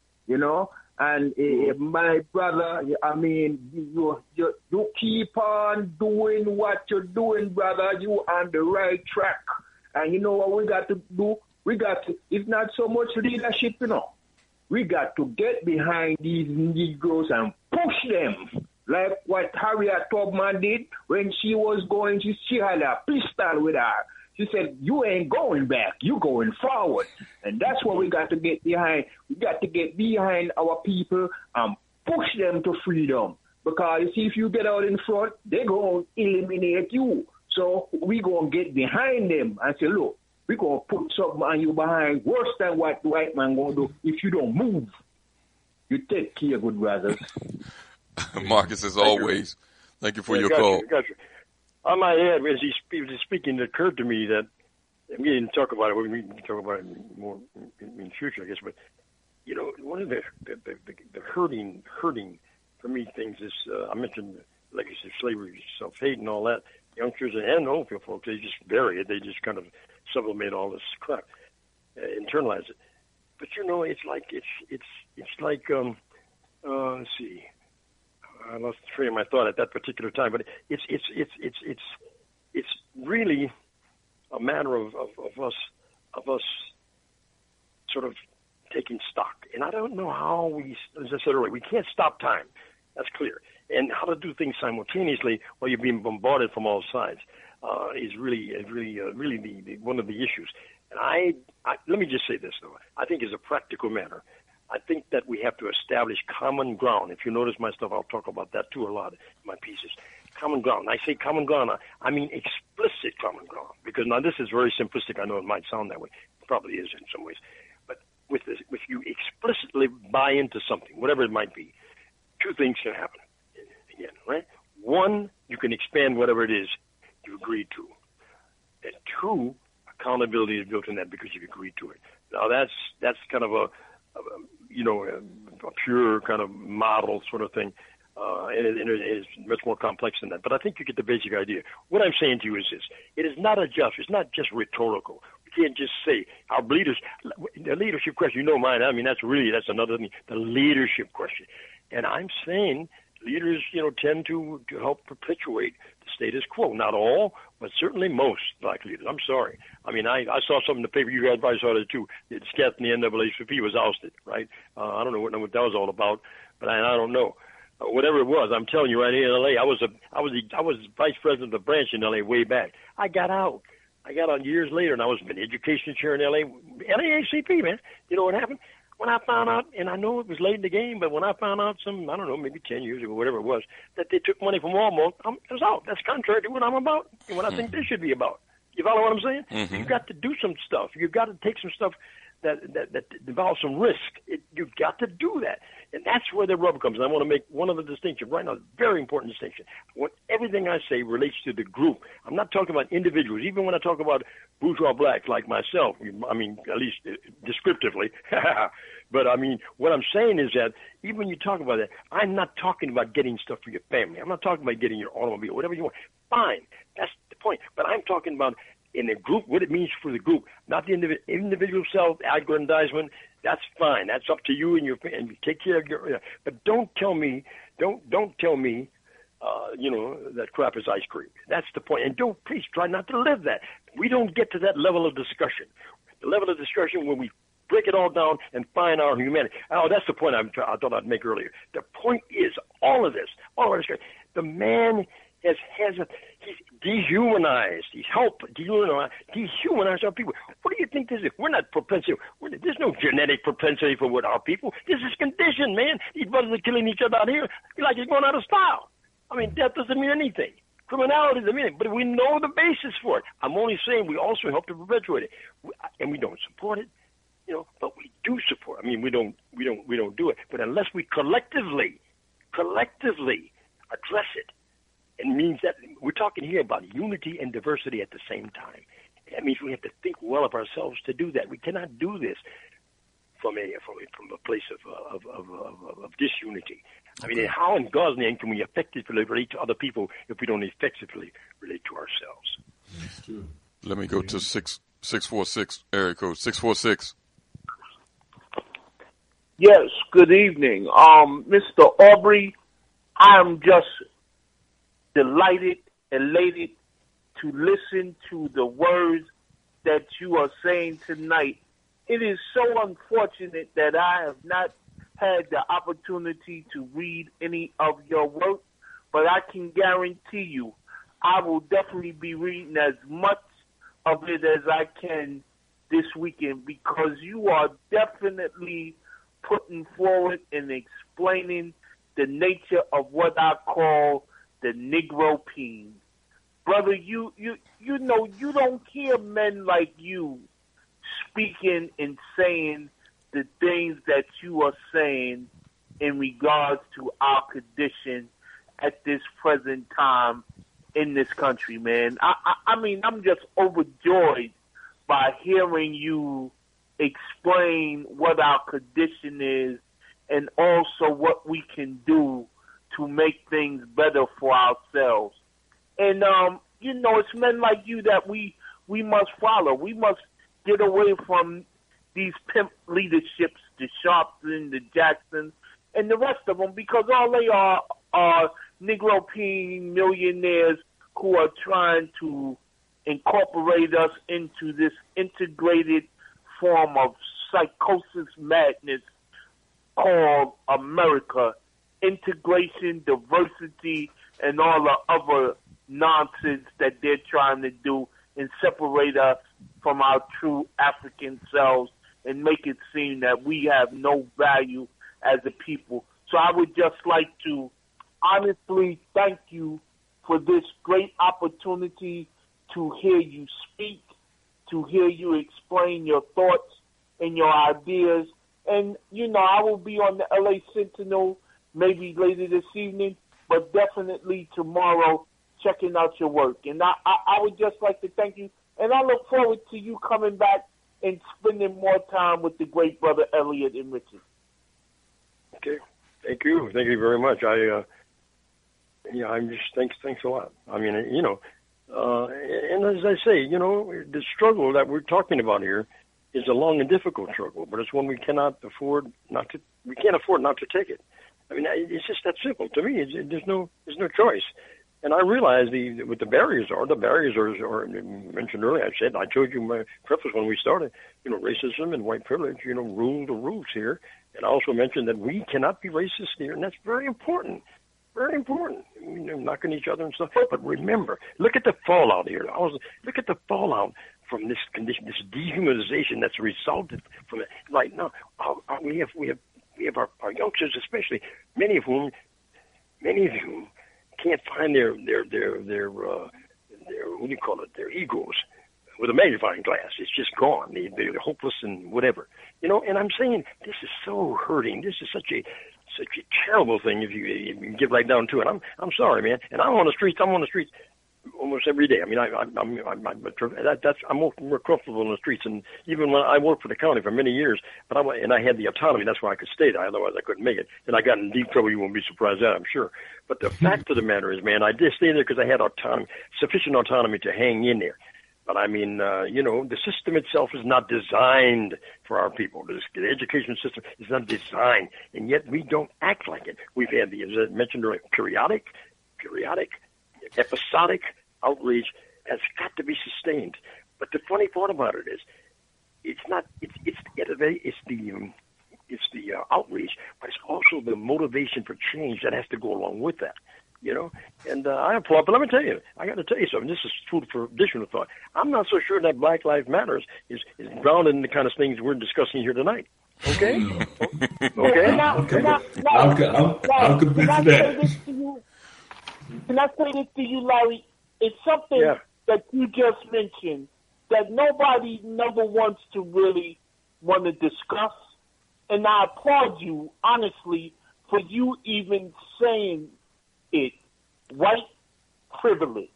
and my brother, I mean, you keep on doing what you're doing, brother. You on the right track. And you know what we got to do? It's not so much leadership, We got to get behind these Negroes and push them. Like what Harriet Tubman did when she was going, she had a pistol with her. She said, you ain't going back, you going forward. And that's what we got to get behind. We got to get behind our people and push them to freedom. Because you see, if you get out in front, they're going to eliminate you. So we going to get behind them and say, look, we're going to put something on you behind worse than what the white man going to do if you don't move. You take care, good brothers. Marcus, as always, thank you for your call. Gotcha. On my head, as he was speaking, it occurred to me that we didn't talk about it. We can talk about it more in the future, I guess. But one of the hurting for me things is I mentioned the legacy of slavery, self-hate, and all that. Youngsters and old folks, they just bury it. They just kind of sublimate all this crap, internalize it. But it's like let's see. I lost the train of my thought at that particular time, but it's really a matter of us sort of taking stock. And I don't know how as I said earlier, we can't stop time. That's clear. And how to do things simultaneously while you're being bombarded from all sides is really the one of the issues. And I let me just say this though. I think as a practical matter, I think that we have to establish common ground. If you notice my stuff, I'll talk about that too a lot in my pieces. Common ground. I say common ground, I mean explicit common ground. Because now this is very simplistic. I know it might sound that way. It probably is in some ways. But with you explicitly buy into something, whatever it might be, two things can happen. Again, right? One, you can expand whatever it is you agreed to. And two, accountability is built in that because you've agreed to it. Now that's kind of a pure kind of model sort of thing, and it is much more complex than that. But I think you get the basic idea. What I'm saying to you is this: it is not it's not just rhetorical. We can't just say our leaders. The leadership question, mine. I mean, that's another thing. The leadership question, and I'm saying leaders, tend to help perpetuate the status quo. Not all, but certainly most black leaders. I'm sorry. I mean, I saw something in the paper. You guys probably saw it too. The scat in the NAACP was ousted, right? I don't know what that was all about, but I don't know. Whatever it was, I'm telling you, right here in L.A., I was vice president of the branch in L.A. way back. I got out years later, and I was an education chair in L.A. NAACP, man. You know what happened? When I found out, and I know it was late in the game, but when I found out maybe 10 years ago, whatever it was, that they took money from Walmart, I was out. That's contrary to what I'm about and what I think they should be about. You follow what I'm saying? Mm-hmm. You've got to do some stuff. You've got to take some stuff that involves some risk. You've got to do that. And that's where the rubber comes. And I want to make one other distinction right now, a very important distinction. Everything I say relates to the group. I'm not talking about individuals. Even when I talk about bourgeois blacks like myself, I mean, at least descriptively. But, I mean, what I'm saying is that even when you talk about that, I'm not talking about getting stuff for your family. I'm not talking about getting your automobile, whatever you want. Fine. That's the point. But I'm talking about in the group, what it means for the group, not the individual self-aggrandizement. That's fine. That's up to you and your family. Take care of your. But don't tell me that crap is ice cream. That's the point. And please try not to live that. We don't get to that level of discussion. The level of discussion when we break it all down and find our humanity. Oh, that's the point I thought I'd make earlier. The point is all of this, the man he's dehumanized. He's dehumanized our people. What do you think this is? We're not propensity. There's no genetic propensity for what our people. This is conditioned, man. These brothers are killing each other out here like it's going out of style. I mean, death doesn't mean anything. Criminality doesn't mean it, but we know the basis for it. I'm only saying we also help to perpetuate it, and we don't support it, but we do support. I mean, we don't do it. But unless we collectively address it, it means that we're talking here about unity and diversity at the same time. That means we have to think well of ourselves to do that. We cannot do this from a place of disunity. I mean, how in God's name can we effectively relate to other people if we don't effectively relate to ourselves? That's true. Let me go to 646 area code 646. Yes, good evening. Mr. Aubrey, I'm just delighted, elated to listen to the words that you are saying tonight. It is so unfortunate that I have not had the opportunity to read any of your work, but I can guarantee you I will definitely be reading as much of it as I can this weekend, because you are definitely putting forward and explaining the nature of what I call the Negro Peen. Brother, you know, you don't hear men like you speaking and saying the things that you are saying in regards to our condition at this present time in this country, man. I mean, I'm just overjoyed by hearing you explain what our condition is and also what we can do to make things better for ourselves. And, you know, it's men like you that we must follow. We must get away from these pimp leaderships, the Sharpton, the Jacksons, and the rest of them, because all they are Negro Peen millionaires who are trying to incorporate us into this integrated form of psychosis madness called America. Integration, diversity, and all the other nonsense that they're trying to do and separate us from our true African selves and make it seem that we have no value as a people. So I would just like to honestly thank you for this great opportunity to hear you speak, to hear you explain your thoughts and your ideas. And, you know, I will be on the LA Sentinel maybe later this evening, but definitely tomorrow checking out your work. And I would just like to thank you. And I look forward to you coming back and spending more time with the great brother Elliot and Richard. Okay. Thank you. Thank you very much. I'm just, thanks a lot. I mean, you know, and as I say, you know, the struggle that we're talking about here is a long and difficult struggle, but it's one we cannot afford not to take it. I mean, it's just that simple. To me, there's no choice. And I realize what the barriers are. The barriers are mentioned earlier. I told you in my preface when we started, you know, racism and white privilege, you know, rule the rules here. And I also mentioned that we cannot be racist here, and that's very important. Very important. You know, knocking each other and stuff. But remember, look at the fallout here. Look at the fallout from this condition, this dehumanization that's resulted from it. Like, no, we have our youngsters, especially many of whom can't find their what do you call it? Their egos with a magnifying glass. It's just gone. They're hopeless and whatever. You know, and I'm saying this is so hurting. This is such a terrible thing if you get right down to it. I'm sorry, man. And I'm on the streets almost every day. I mean, I'm more comfortable in the streets, and even when I worked for the county for many years, but I had the autonomy. That's why I could stay there. Otherwise, I couldn't make it. And I got in deep trouble. You won't be surprised at, I'm sure. But the fact of the matter is, man, I did stay there because I had sufficient autonomy to hang in there. But I mean, you know, the system itself is not designed for our people. The education system is not designed, and yet we don't act like it. We've had as I mentioned earlier, periodic periodic, episodic outrage has got to be sustained. But the funny part about it is, it's the outrage, but it's also the motivation for change that has to go along with that. You know, and I applaud. But let me tell you, I got to tell you something. This is food for additional thought. I'm not so sure that Black Lives Matters is grounded in the kind of things we're discussing here tonight. Okay. Okay. I'm convinced of that. Can I say this to you, Larry? It's something that you just mentioned that nobody never wants to really want to discuss. And I applaud you, honestly, for you even saying it. White privilege.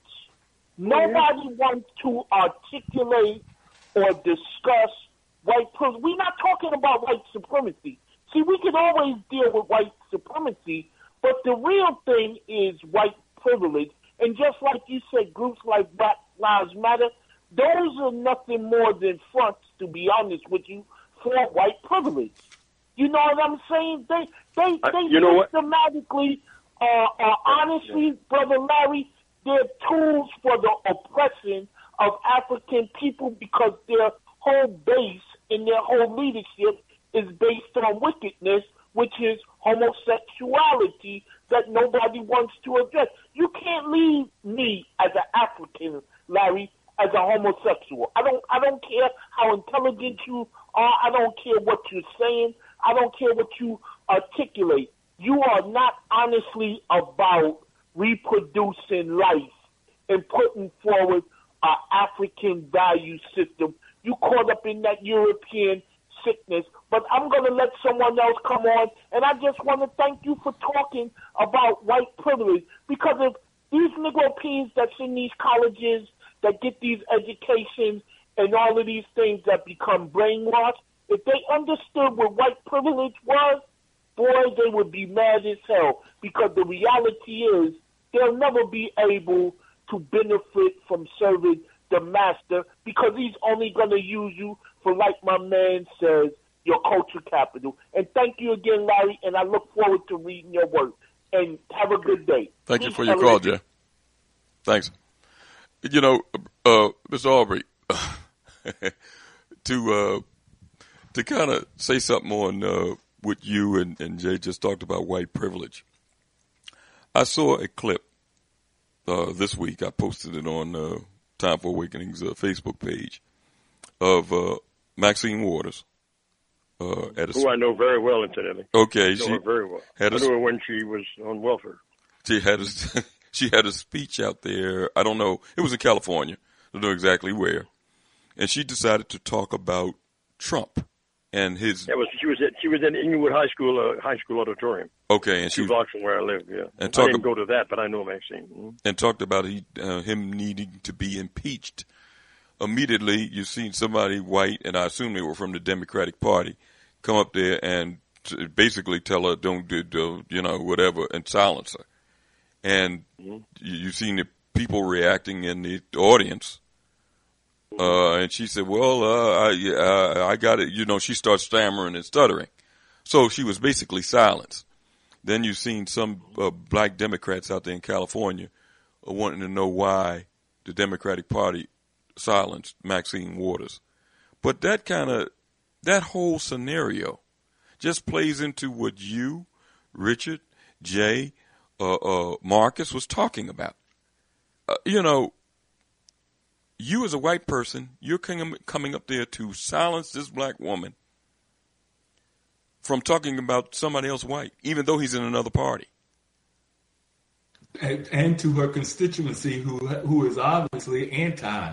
Nobody wants to articulate or discuss white privilege. We're not talking about white supremacy. See, we can always deal with white supremacy, but the real thing is white privilege. And just like you said, groups like Black Lives Matter, those are nothing more than fronts, to be honest with you, for white privilege. You know what I'm saying? They systematically, honestly, Brother Larry, they're tools for the oppression of African people because their whole base and their whole leadership is based on wickedness, which is homosexuality that nobody wants to address. You can't leave me as an African, Larry, as a homosexual. I don't care how intelligent you are. I don't care what you're saying. I don't care what you articulate. You are not honestly about reproducing life and putting forward an African value system. You caught up in that European sickness. But I'm going to let someone else come on, and I just want to thank you for talking about white privilege, because if these Negro peas that's in these colleges that get these educations and all of these things that become brainwashed, if they understood what white privilege was, boy, they would be mad as hell, because the reality is they'll never be able to benefit from serving the master, because he's only going to use you for, like my man says, your culture capital. And thank you again, Larry, and I look forward to reading your work. And have a good day. Thank you for your call, Jay. Thanks. You know, Mr. Aubrey, to kind of say something on what you and Jay just talked about, white privilege. I saw a clip this week. I posted it on Time for Awakening's Facebook page of Maxine Waters. Who I know very well, incidentally. Okay, I know her very well. I knew her when she was on welfare. She had a speech out there. I don't know. It was in California. I don't know exactly where. And she decided to talk about Trump and his. She was in Inglewood High School auditorium. Okay, and 2 blocks from where I live. Yeah, and I didn't go to that, but I know Maxine. Mm-hmm. And talked about him needing to be impeached. Immediately, you seen somebody white, and I assume they were from the Democratic Party, come up there and basically tell her, don't do, whatever, and silence her. And you seen the people reacting in the audience. And she said, well, I got it. She starts stammering and stuttering. So she was basically silenced. Then you've seen some black Democrats out there in California wanting to know why the Democratic Party silenced Maxine Waters. But that whole scenario just plays into what you, Richard, Jay, Marcus was talking about. You as a white person, you're coming up there to silence this black woman from talking about somebody else white, even though he's in another party. And to her constituency, who is obviously anti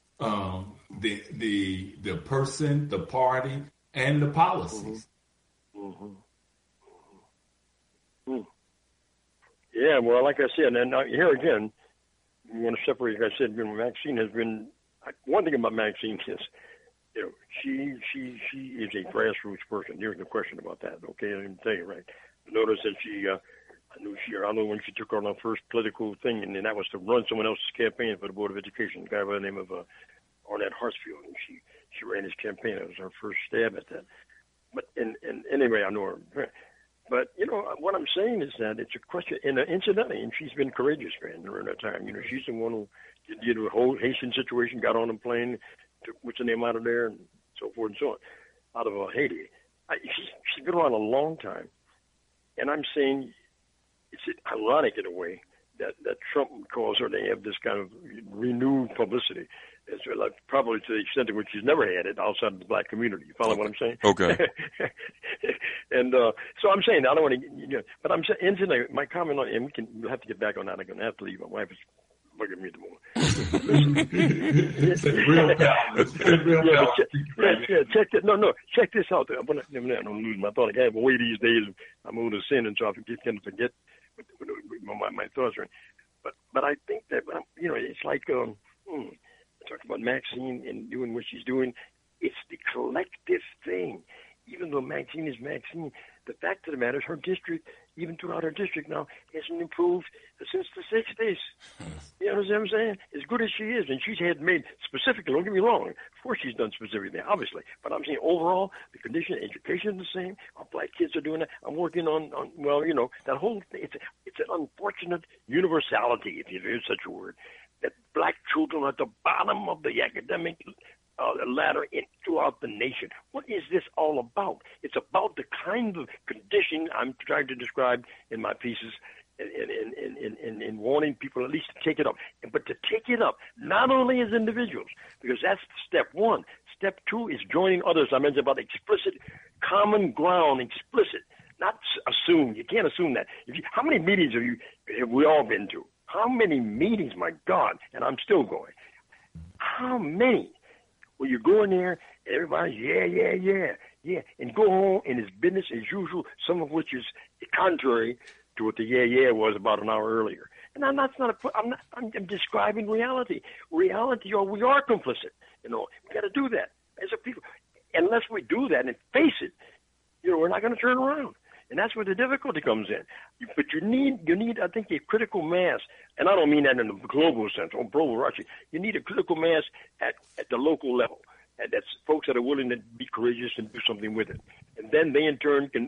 the person, the party, and the policies. Mm-hmm. Mm-hmm. Yeah, well, like I said, and here again, you want to separate. Like I said, Maxine has been. One thing about Maxine is, she is a grassroots person. There's no question about that. Okay, I didn't tell you right. Notice that I know when she took on her first political thing, and then that was to run someone else's campaign for the Board of Education, a guy by the name of Arnett Hartsfield, and she ran his campaign. It was her first stab at that. But and anyway, I know her. But, what I'm saying is that it's a question, and incidentally, and she's been courageous, man, during that time. She's the one who did the whole Haitian situation, got on a plane, took what's her name out of there, and so forth and so on, out of Haiti. She's been around a long time. And I'm saying it's ironic in a way that Trump calls her to have this kind of renewed publicity. It's like probably to the extent to which she's never had it outside of the black community. You follow what I'm saying? Okay. And so I'm saying, I don't want to, but I'm saying, incidentally, my comment on, and we'll have to get back on that. I'm going to have to leave. My wife is bugging me at the moment. Check that. No, check this out. I don't lose my thought. I have a way these days. I'm going to sin, and so I can forget what my thoughts are. But I think that, it's like, talking about Maxine and doing what she's doing, it's the collective thing. Even though Maxine is Maxine, the fact of the matter is her district, even throughout her district now, hasn't improved since the 60s. You know what I'm saying? As good as she is, and she's had made specifically, don't get me wrong, of course she's done specifically, obviously, but I'm saying overall, the condition of education is the same. Our black kids are doing it. I'm working on that whole thing. It's an unfortunate universality, if there's such a word, that black children are at the bottom of the academic ladder throughout the nation. What is this all about? It's about the kind of condition I'm trying to describe in my pieces and wanting people at least to take it up. But to take it up, not only as individuals, because that's step one. Step two is joining others. I mentioned about explicit, common ground, explicit, not assumed. You can't assume that. How many meetings have we all been to? How many meetings, my God, and I'm still going. How many? Well, you go in there, and everybody's, yeah, and go home, and it's business as usual, some of which is contrary to what the was about an hour earlier. And I'm describing reality. Reality, we are complicit. We got to do that as a people. Unless we do that and face it, we're not going to turn around. And that's where the difficulty comes in. But you need, I think, a critical mass, and I don't mean that in a global sense, or overarching. You need a critical mass at the local level. And that's folks that are willing to be courageous and do something with it. And then they, in turn, can.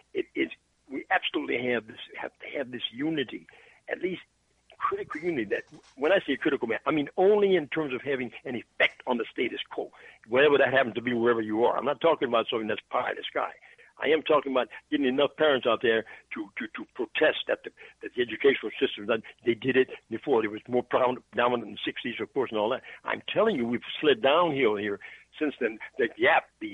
We absolutely have to have this unity, at least critical unity. That when I say critical mass, I mean only in terms of having an effect on the status quo, whatever that happens to be, wherever you are. I'm not talking about something that's pie in the sky. I am talking about getting enough parents out there to protest that the educational system, that they did it before. There was more dominant in the 60s, of course, and all that. I'm telling you, we've slid downhill here since then. The gap, the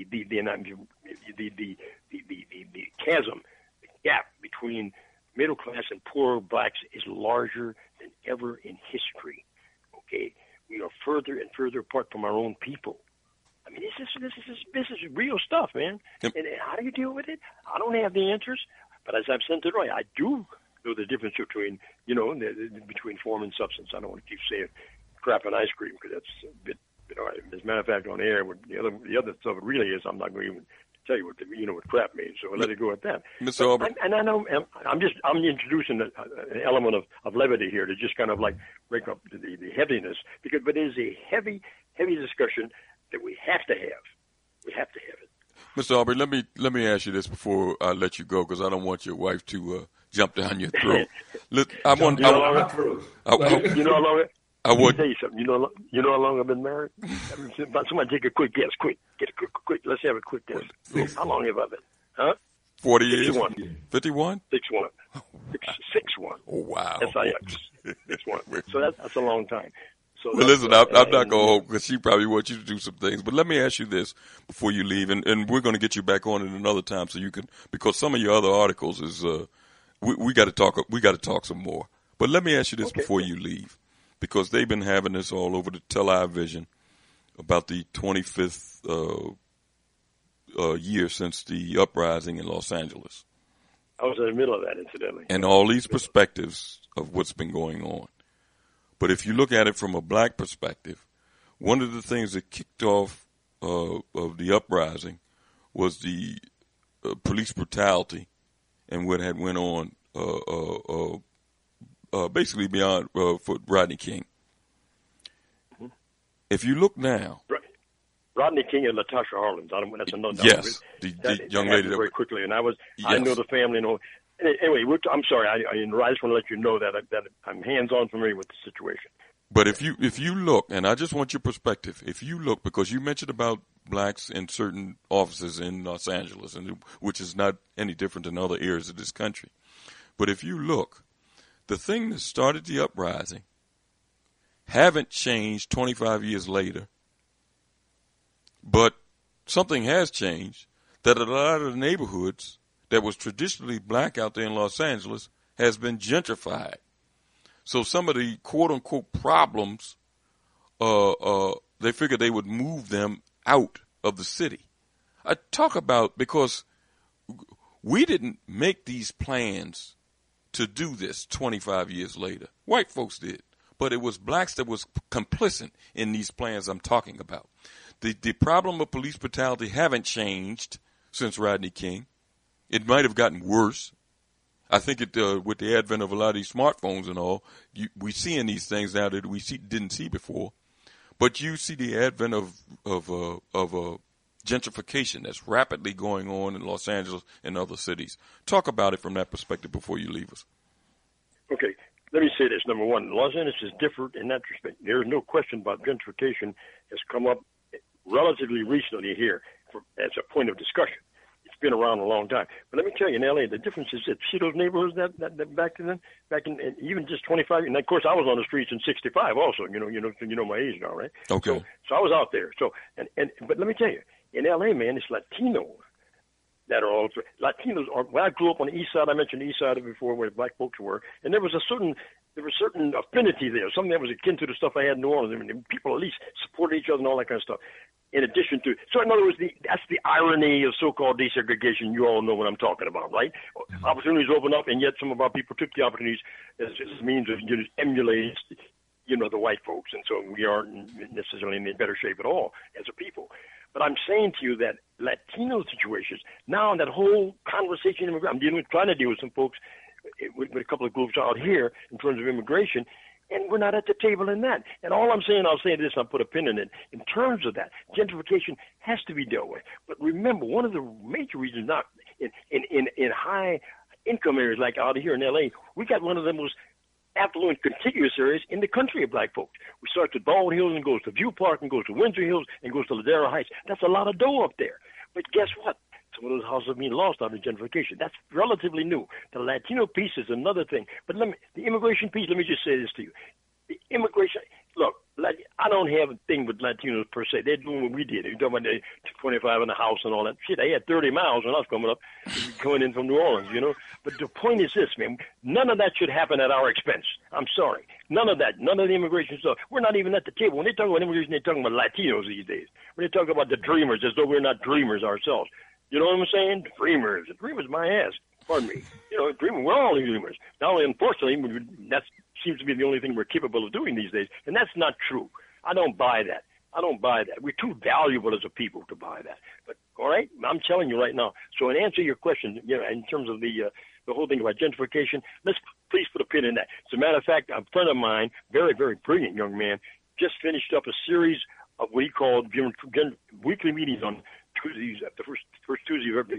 chasm, the gap between middle class and poor blacks is larger than ever in history. Okay, we are further and further apart from our own people. I mean, this is real stuff, man. Yep. And how do you deal with it? I don't have the answers, but as I've said to Roy, I do know the difference between, between form and substance. I don't want to keep saying crap and ice cream because that's a bit, as a matter of fact, on air, the other stuff really is, I'm not going to even tell you what crap means, so I'll let it go at that. Mr. Aubrey. And I know I'm introducing an element of levity here to just kind of like break up the heaviness, but it is a heavy discussion that we have to have. We have to have it. Mr. Aubrey, let me ask you this before I let you go, because I don't want your wife to jump down your throat. Look, I want how long? I want to tell you something. You know how long I've been married? Somebody take a quick guess. Quick. Get a quick. Let's have a quick guess. How long have I been? Huh? 40 years. 51. 61. 61. Oh, wow. SIX. 61. So that's a long time. So well, listen, I'm not going to hope, because she probably wants you to do some things. But let me ask you this before you leave, and we're going to get you back on at another time so you can, because some of your other articles is we got to talk. We got to talk some more. But let me ask you this before you leave, because they've been having this all over the television about the 25th year since the uprising in Los Angeles. I was in the middle of that, incidentally. And all these perspectives of what's been going on. But if you look at it from a black perspective, one of the things that kicked off of the uprising was the police brutality and what had went on basically beyond for Rodney King. Mm-hmm. If you look now, Rodney King and Latasha Harlins. That's another. Yes, the young lady. Very quickly, and I know the family. And all. Anyway, I'm sorry. I just want to let you know that I'm hands-on familiar with the situation. But if you look, and I just want your perspective, if you look, because you mentioned about blacks in certain offices in Los Angeles, and which is not any different than other areas of this country. But if you look, the thing that started the uprising haven't changed 25 years later, but something has changed, that a lot of the neighborhoods that was traditionally black out there in Los Angeles has been gentrified. So some of the quote-unquote problems, they figured they would move them out of the city. I talk about, because we didn't make these plans to do this 25 years later. White folks did. But it was blacks that was complicit in these plans I'm talking about. The problem of police brutality haven't changed since Rodney King. It might have gotten worse. I think with the advent of a lot of these smartphones and all, we seeing these things now that we didn't see before. But you see the advent of gentrification that's rapidly going on in Los Angeles and other cities. Talk about it from that perspective before you leave us. Okay. Let me say this. Number one, Los Angeles is different in that respect. There is no question about gentrification has come up relatively recently here as a point of discussion. It's been around a long time. But let me tell you, in L.A., the difference is that see those neighborhoods that back in even just 25, and of course I was on the streets in 65 also. You know my age now, right? Okay. So I was out there. So but let me tell you, in L.A., man, it's Latinos that are all Latinos. When I grew up on the east side, I mentioned the east side before, where black folks were, and there was certain affinity there, something that was akin to the stuff I had in New Orleans. I mean, people at least supported each other and all that kind of stuff. In addition to, so in other words, that's the irony of so-called desegregation. You all know what I'm talking about, right? Mm-hmm. Opportunities open up, and yet some of our people took the opportunities as a means of emulating, the white folks, and so we aren't necessarily in better shape at all as a people. But I'm saying to you that Latino situations, now in that whole conversation, I'm trying to deal with some folks, with a couple of groups out here in terms of immigration, and we're not at the table in that. And all I'm saying, I'll say this, I'll put a pin in it. In terms of that, gentrification has to be dealt with. But remember, one of the major reasons, not in high income areas like out here in L.A., we got one of the most affluent contiguous areas in the country of black folks. We start to Bald Hills and goes to View Park and goes to Windsor Hills and goes to Ladera Heights. That's a lot of dough up there. But guess what? Some of those houses are being lost out of gentrification. That's relatively new. The Latino piece is another thing. But the immigration piece, let me just say this to you. The immigration, look, I don't have a thing with Latinos per se. They're doing what we did. You're talking about the 25 in the house and all that. Shit, they had 30 miles when I was coming in from New Orleans, But the point is this, man. None of that should happen at our expense. I'm sorry. None of that. None of the immigration stuff. We're not even at the table. When they talk about immigration, they're talking about Latinos these days. When they talk about the dreamers, as though we're not dreamers ourselves. You know what I'm saying? Dreamers. Dreamers, my ass. Pardon me. Dreamers. We're all dreamers. Not only, unfortunately, that seems to be the only thing we're capable of doing these days, and that's not true. I don't buy that. We're too valuable as a people to buy that. But all right, I'm telling you right now. So in answer to your question, in terms of the whole thing about gentrification, let's please put a pin in that. As a matter of fact, a friend of mine, very, very brilliant young man, just finished up a series of what he called weekly meetings on Tuesdays, the first Tuesday of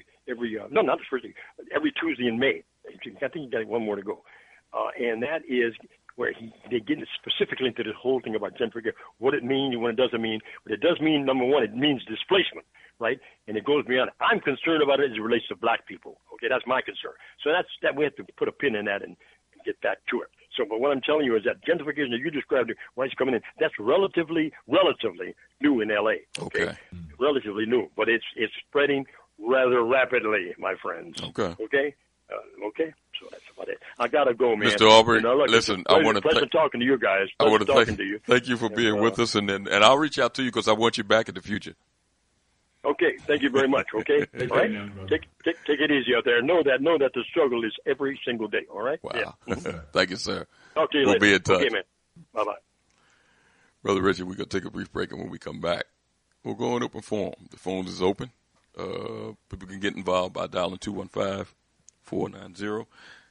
every Tuesday in May. I think you got one more to go. And that is where they get specifically into this whole thing about gentrification, what it means and what it doesn't mean. What it does mean, number one, it means displacement, right? And it goes beyond. I'm concerned about it as it relates to black people. Okay, that's my concern. So that we have to put a pin in that and get back to it. So, but what I'm telling you is that gentrification that you described, why it's coming in, that's relatively new in L.A. Okay, relatively new, but it's spreading rather rapidly, my friends. Okay. Okay. So that's about it. I gotta go, man. Mr. Aubrey, listen, I want to pleasure talking to you guys. Thank you for being with us, and I'll reach out to you because I want you back in the future. Okay, thank you very much. Okay, all right. Take it easy out there. Know that the struggle is every single day. All right. Wow. Yeah. Thank you, sir. Talk to you later. We'll be in touch. Okay, man. Bye bye. Brother Richard, we're gonna take a brief break, and when we come back, we'll go on open forum. The phone is open. People can get involved by dialing 215-490-9832.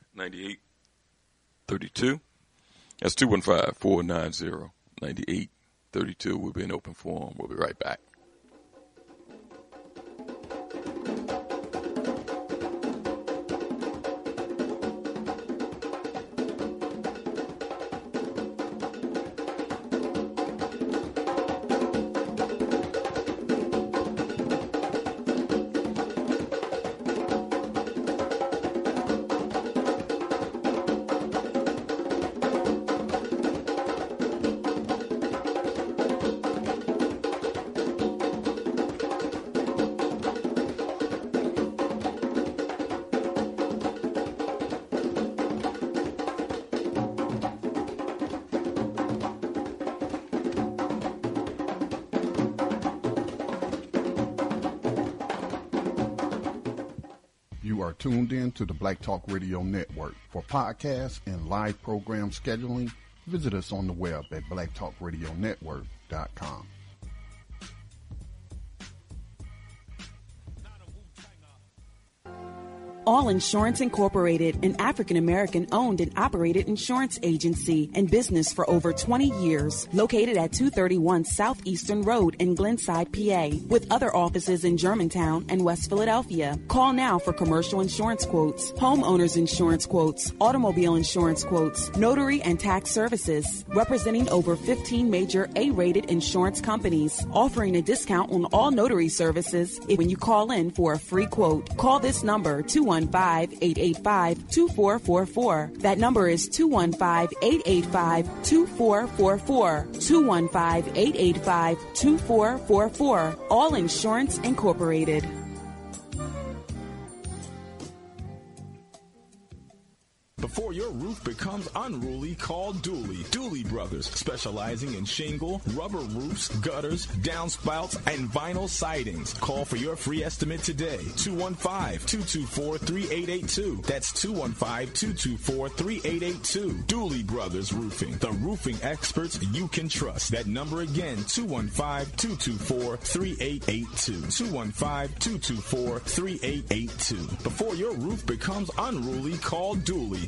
That's 215-490-9832. We'll be in open forum. We'll be right back. are tuned in to the Black Talk Radio Network. For podcasts and live program scheduling, visit us on the web at blacktalkradionetwork.com. All Insurance Incorporated, an African-American owned and operated insurance agency in business for over 20 years, located at 231 Southeastern Road in Glenside, PA, with other offices in Germantown and West Philadelphia. Call now for commercial insurance quotes, homeowners insurance quotes, automobile insurance quotes, notary and tax services, representing over 15 major A-rated insurance companies, offering a discount on all notary services when you call in for a free quote. Call this number, 215-885-2444. That number is 215-885-2444. 215-885-2444. All Insurance Incorporated. Before your roof becomes unruly, call Dooley. Dooley Brothers, specializing in shingle, rubber roofs, gutters, downspouts, and vinyl sidings. Call for your free estimate today. 215-224-3882. That's 215-224-3882. Dooley Brothers Roofing, the roofing experts you can trust. That number again, 215-224-3882. 215-224-3882. Before your roof becomes unruly, call Dooley.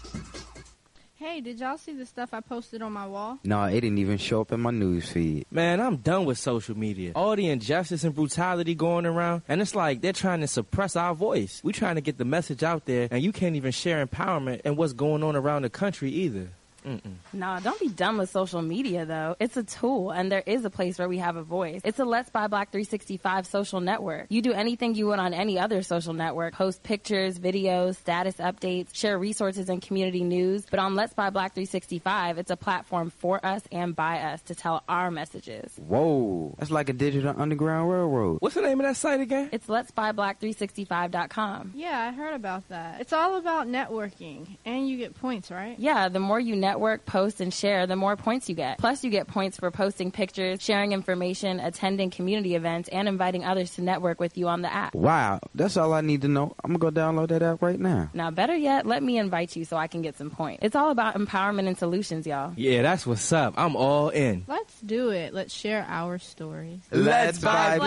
Hey, did y'all see the stuff I posted on my wall? No, it didn't even show up in my news feed. Man, I'm done with social media. All the injustice and brutality going around, and it's like they're trying to suppress our voice. We're trying to get the message out there, and you can't even share empowerment and what's going on around the country either. No, don't be done with social media, though. It's a tool, and there is a place where we have a voice. It's a Let's Buy Black 365 social network. You do anything you would on any other social network. Post pictures, videos, status updates, share resources and community news. But on Let's Buy Black 365, it's a platform for us and by us to tell our messages. Whoa, that's like a digital underground railroad. What's the name of that site again? It's letsbuyblack365.com. Yeah, I heard about that. It's all about networking, and you get points, right? Yeah, the more you network, post, and share, the more points you get. Plus, you get points for posting pictures, sharing information, attending community events, and inviting others to network with you on the app. Wow, that's all I need to know. I'm going to go download that app right now. Now, better yet, let me invite you so I can get some points. It's all about empowerment and solutions, y'all. Yeah, that's what's up. I'm all in. Let's do it. Let's share our stories. Let's buy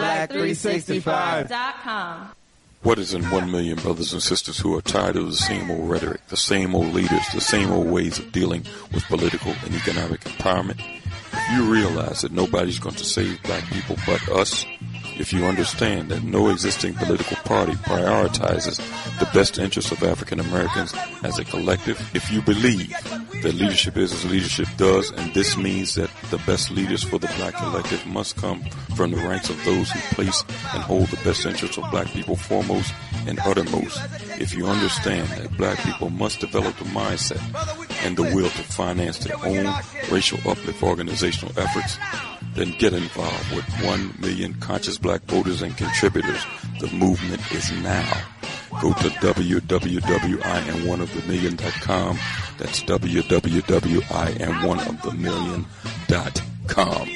Black365.com. What is in 1 million brothers and sisters who are tired of the same old rhetoric, the same old leaders, the same old ways of dealing with political and economic empowerment? If you realize that nobody's going to save black people but us, if you understand that no existing political party prioritizes the best interests of African Americans as a collective, if you believe that leadership is as leadership does, and this means that the best leaders for the black collective must come from the ranks of those who place and hold the best interests of black people foremost and uttermost, if you understand that black people must develop the mindset and the will to finance their own racial uplift organizational efforts, then get involved with 1 million conscious black voters and contributors. The movement is now. Go to www.IamOneOfTheMillion.com. That's www.IamOneOfTheMillion.com.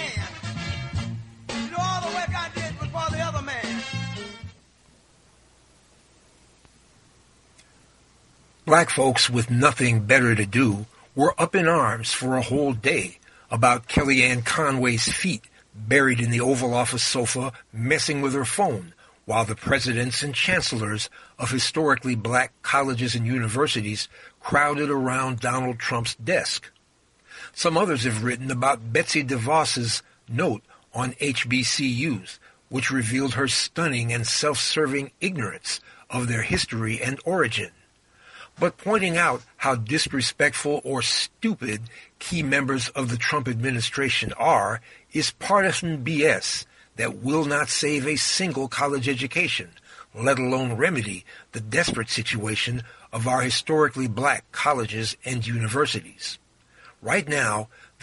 Black folks with nothing better to do were up in arms for a whole day about Kellyanne Conway's feet buried in the Oval Office sofa messing with her phone, while the presidents and chancellors of historically black colleges and universities crowded around Donald Trump's desk. Some others have written about Betsy DeVos's note on HBCUs, which revealed her stunning and self-serving ignorance of their history and origin. But pointing out how disrespectful or stupid key members of the Trump administration are is partisan BS that will not save a single college education, let alone remedy the desperate situation of our historically black colleges and universities. Right now,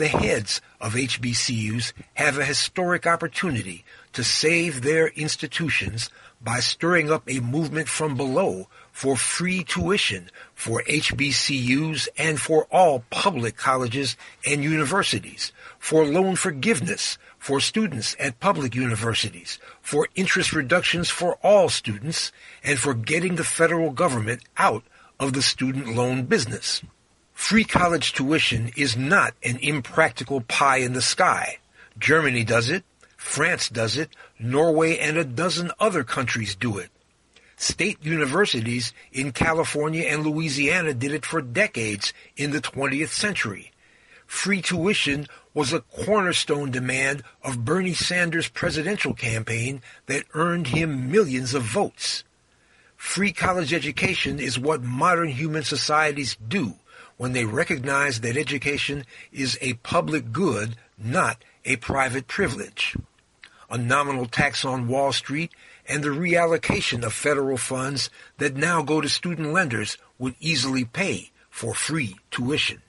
the heads of HBCUs have a historic opportunity to save their institutions by stirring up a movement from below for free tuition for HBCUs and for all public colleges and universities, for loan forgiveness for students at public universities, for interest reductions for all students, and for getting the federal government out of the student loan business. Free college tuition is not an impractical pie in the sky. Germany does it, France does it, Norway and a dozen other countries do it. State universities in California and Louisiana did it for decades in the 20th century. Free tuition was a cornerstone demand of Bernie Sanders' presidential campaign that earned him millions of votes. Free college education is what modern human societies do when they recognize that education is a public good, not a private privilege. A nominal tax on Wall Street and the reallocation of federal funds that now go to student lenders would easily pay for free tuition.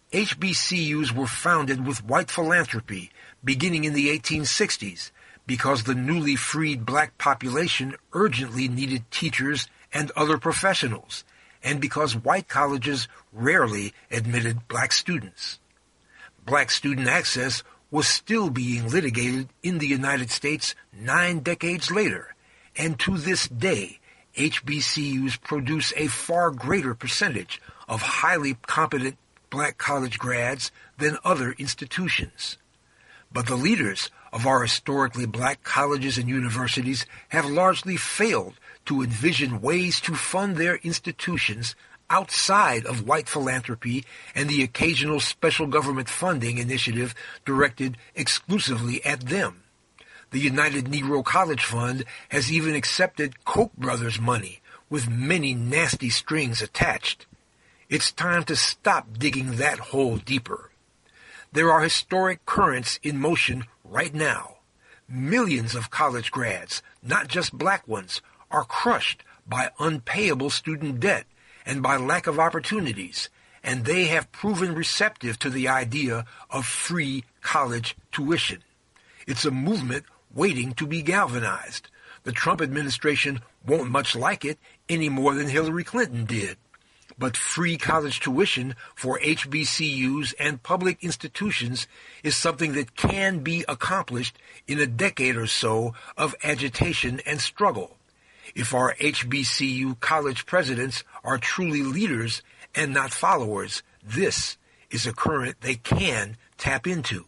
HBCUs were founded with white philanthropy beginning in the 1860s because the newly freed black population urgently needed teachers and other professionals, and because white colleges rarely admitted black students. Black student access was still being litigated in the United States 9 decades later, and to this day, HBCUs produce a far greater percentage of highly competent black college grads than other institutions. But the leaders of our historically black colleges and universities have largely failed to envision ways to fund their institutions outside of white philanthropy and the occasional special government funding initiative directed exclusively at them. The United Negro College Fund has even accepted Koch brothers money with many nasty strings attached. It's time to stop digging that hole deeper. There are historic currents in motion right now. Millions of college grads, not just black ones, are crushed by unpayable student debt and by lack of opportunities, and they have proven receptive to the idea of free college tuition. It's a movement waiting to be galvanized. The Trump administration won't much like it any more than Hillary Clinton did. But free college tuition for HBCUs and public institutions is something that can be accomplished in a decade or so of agitation and struggle. If our HBCU college presidents are truly leaders and not followers, this is a current they can tap into.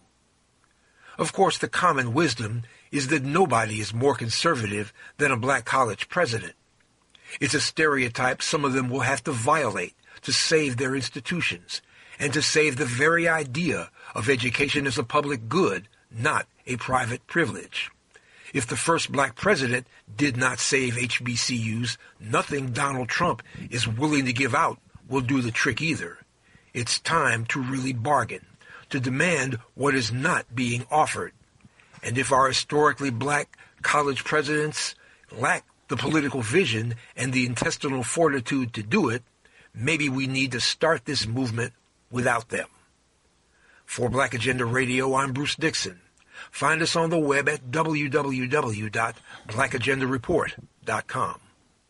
Of course, the common wisdom is that nobody is more conservative than a black college president. It's a stereotype some of them will have to violate to save their institutions and to save the very idea of education as a public good, not a private privilege. If the first black president did not save HBCUs, nothing Donald Trump is willing to give out will do the trick either. It's time to really bargain, to demand what is not being offered. And if our historically black college presidents lack the political vision and the intestinal fortitude to do it, maybe we need to start this movement without them. For Black Agenda Radio, I'm Bruce Dixon. Find us on the web at www.blackagendareport.com.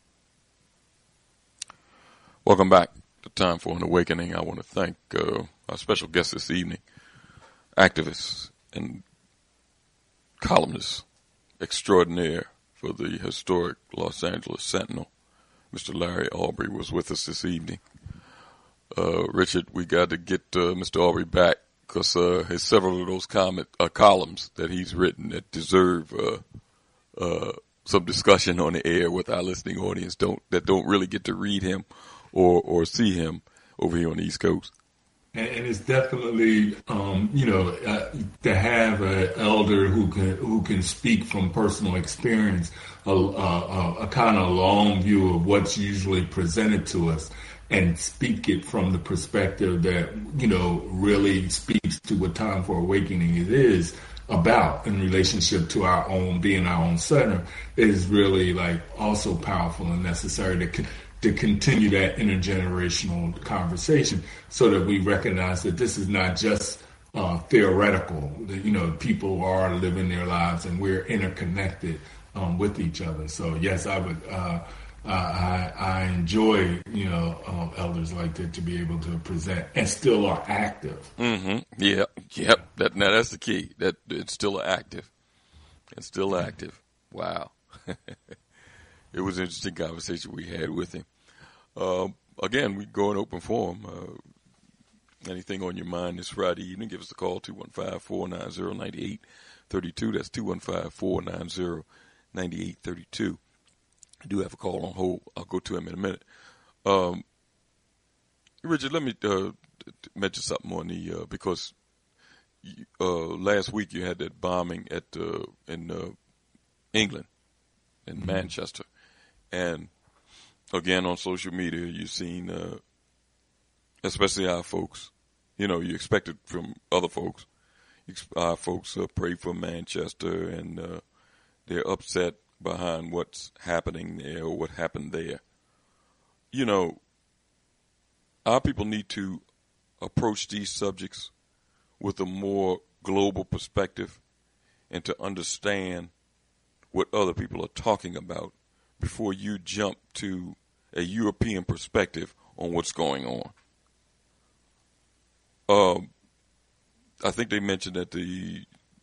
Welcome back to Time for an Awakening. I want to thank our special guest this evening, activist and columnist extraordinaire for the historic Los Angeles Sentinel, Mr. Larry Aubrey, was with us this evening. Richard, we got to get Mr. Aubrey back because there's several of those columns that he's written that deserve some discussion on the air with our listening audience that don't really get to read him or see him over here on the East Coast. And it's definitely, to have an elder who can speak from personal experience, a kind of long view of what's usually presented to us, and speak it from the perspective that, really speaks to what Time for Awakening is about in relationship to our own, being our own center, is really also powerful and necessary to continue that intergenerational conversation so that we recognize that this is not just theoretical. That, people are living their lives and we're interconnected with each other. So yes, I would. I enjoy elders like that to be able to present and still are active. Mm-hmm. Yeah. Yep. That's the key. That it's still active. It's still active. Wow. It was an interesting conversation we had with him. Again, we go in open forum. Anything on your mind this Friday evening, give us a call, 215-490-9832. That's 215-490-9832. I do have a call on hold. I'll go to him in a minute. Richard, let me mention something on the because last week you had that bombing in England, in Manchester. And again, on social media, you've seen, especially our folks, you expect it from other folks. Our folks pray for Manchester, and they're upset behind what's happening there or what happened there. Our people need to approach these subjects with a more global perspective and to understand what other people are talking about before you jump to a European perspective on what's going on. I think they mentioned that the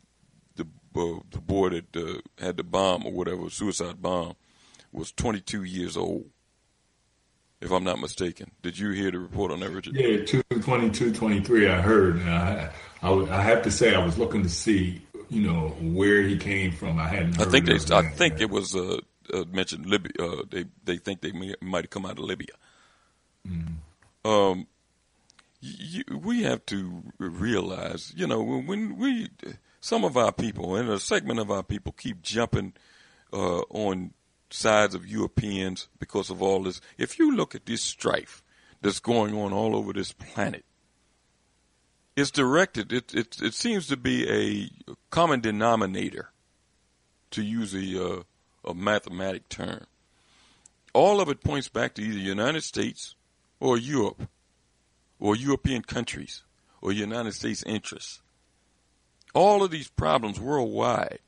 boy that had the bomb or whatever, suicide bomb, was 22 years old, if I'm not mistaken. Did you hear the report on that, Richard? Yeah, 22, 23, I heard. And I have to say I was looking to see, where he came from. I hadn't heard I think it was mentioned Libya. They think they might have come out of Libya. Mm-hmm. We have to realize, when some of our people and a segment of our people keep jumping on sides of Europeans because of all this. If you look at this strife that's going on all over this planet, it's directed. It seems to be a common denominator, to use a mathematic term. All of it points back to either the United States or Europe, or European countries, or United States interests. All of these problems worldwide,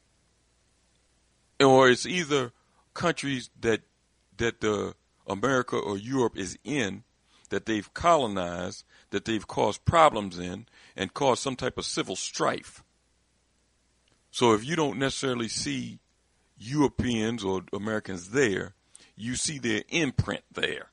or it's either countries that America or Europe is in, that they've colonized, that they've caused problems in, and caused some type of civil strife. So if you don't necessarily see Europeans or Americans there, you see their imprint there.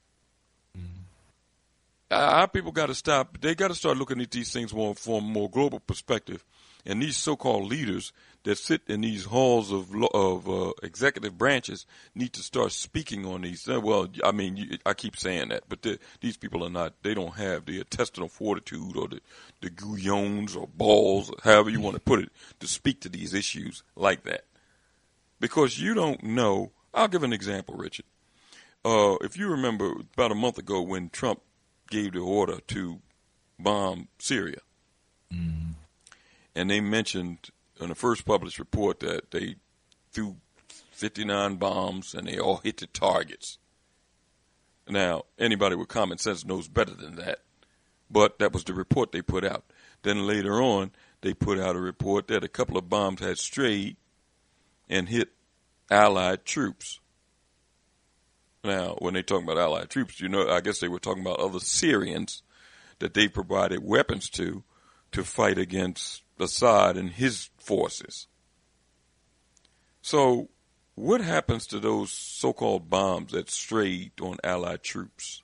Our people got to stop. They got to start looking at these things from a more global perspective. And these so-called leaders that sit in these halls of executive branches need to start speaking on these. Well, I mean, I keep saying that, but these people are not. They don't have the intestinal fortitude or the gouillons or balls, or however you want to put it, to speak to these issues like that. Because you don't know. I'll give an example, Richard. If you remember about a month ago when Trump gave the order to bomb Syria. Mm-hmm. And they mentioned in the first published report that they threw 59 bombs and they all hit the targets. Now, anybody with common sense knows better than that. But that was the report they put out. Then later on, they put out a report that a couple of bombs had strayed and hit Allied troops. Now, when they talk about Allied troops, I guess they were talking about other Syrians that they provided weapons to fight against Assad and his forces. So, what happens to those so-called bombs that strayed on Allied troops?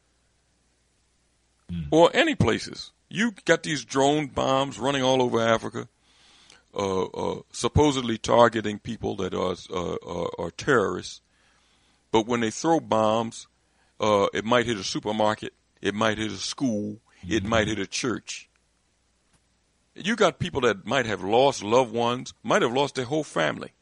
Or any places. You got these drone bombs running all over Africa, supposedly targeting people that are terrorists. But when they throw bombs, it might hit a supermarket, it might hit a school, it might hit a church. You got people that might have lost loved ones, might have lost their whole family.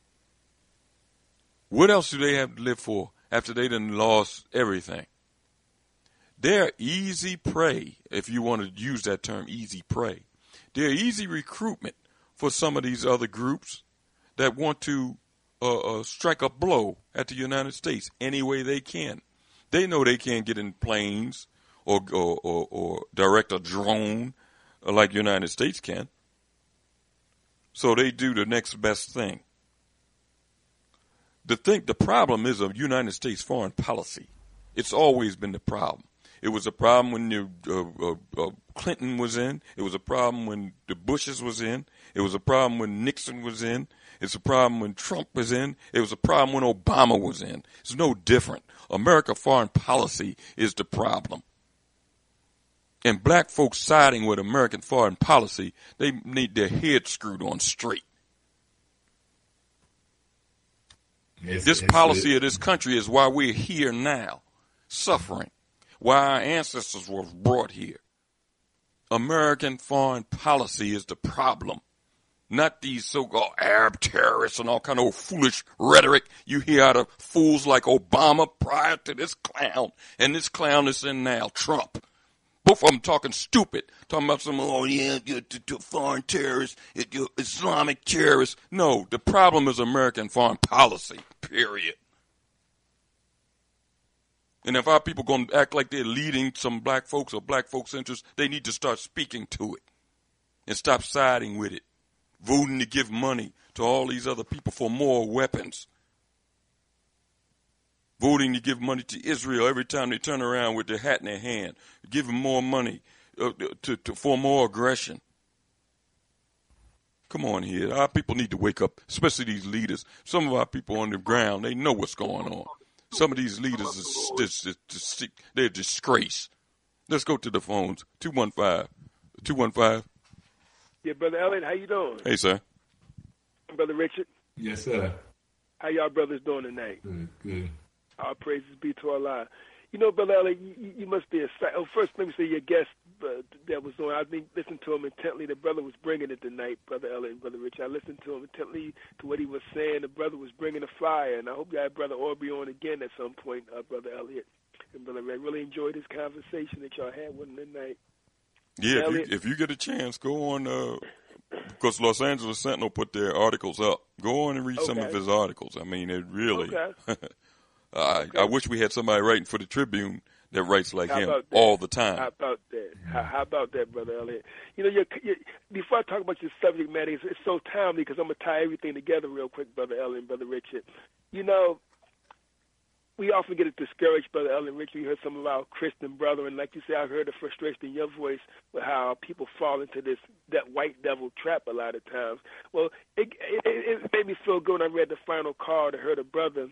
What else do they have to live for after they done lost everything? They're easy prey, if you want to use that term, easy prey. They're easy recruitment for some of these other groups that want to strike a blow at the United States any way they can. They know they can't get in planes or direct a drone like the United States can. So they do the next best thing. The problem is a United States foreign policy. It's always been the problem. It was a problem when Clinton was in. It was a problem when the Bushes was in. It was a problem when Nixon was in. It's a problem when Trump was in. It was a problem when Obama was in. It's no different. America foreign policy is the problem. And black folks siding with American foreign policy, they need their heads screwed on straight. This policy of this country is why we're here now, suffering, why our ancestors were brought here. American foreign policy is the problem, not these so-called Arab terrorists and all kind of foolish rhetoric you hear out of fools like Obama prior to this clown, and this clown is in now, Trump. Both of them talking stupid, talking about some, foreign terrorists, Islamic terrorists. No, the problem is American foreign policy, period. And if our people going to act like they're leading some black folks or black folks' interests, they need to start speaking to it and stop siding with it, voting to give money to all these other people for more weapons. Voting to give money to Israel every time they turn around with their hat in their hand, give them more money for more aggression. Come on here. Our people need to wake up, especially these leaders. Some of our people on the ground, they know what's going on. Some of these leaders, they're a disgrace. Let's go to the phones. 215. Yeah, Brother Elliot, how you doing? Hey, sir. Brother Richard? Yes, sir. How y'all brothers doing tonight? Good. All praises be to Allah. You know, Brother Elliot, you must be first, let me say your guest that was on. I've been listening to him intently. The brother was bringing it tonight, Brother Elliot and Brother Rich. I listened to him intently to what he was saying. The brother was bringing the fire, and I hope you have Brother Aubrey on again at some point, Brother Elliot and Brother Ray. Really enjoyed this conversation that y'all had with him tonight. Yeah, if you get a chance, go on, because Los Angeles Sentinel put their articles up. Go on and read some of his articles. I mean, it really... Okay. I wish we had somebody writing for the Tribune that writes like him all the time. How about that? How about that, Brother Elliot? You know, before I talk about your subject matter, it's so timely because I'm going to tie everything together real quick, Brother Elliot and Brother Richard. You know, we often get discouraged, Brother Elliot and Richard. We heard some of our Christian brethren, like you say, I heard the frustration in your voice with how people fall into that white devil trap a lot of times. Well, it made me feel good when I read the final card. I heard a brother,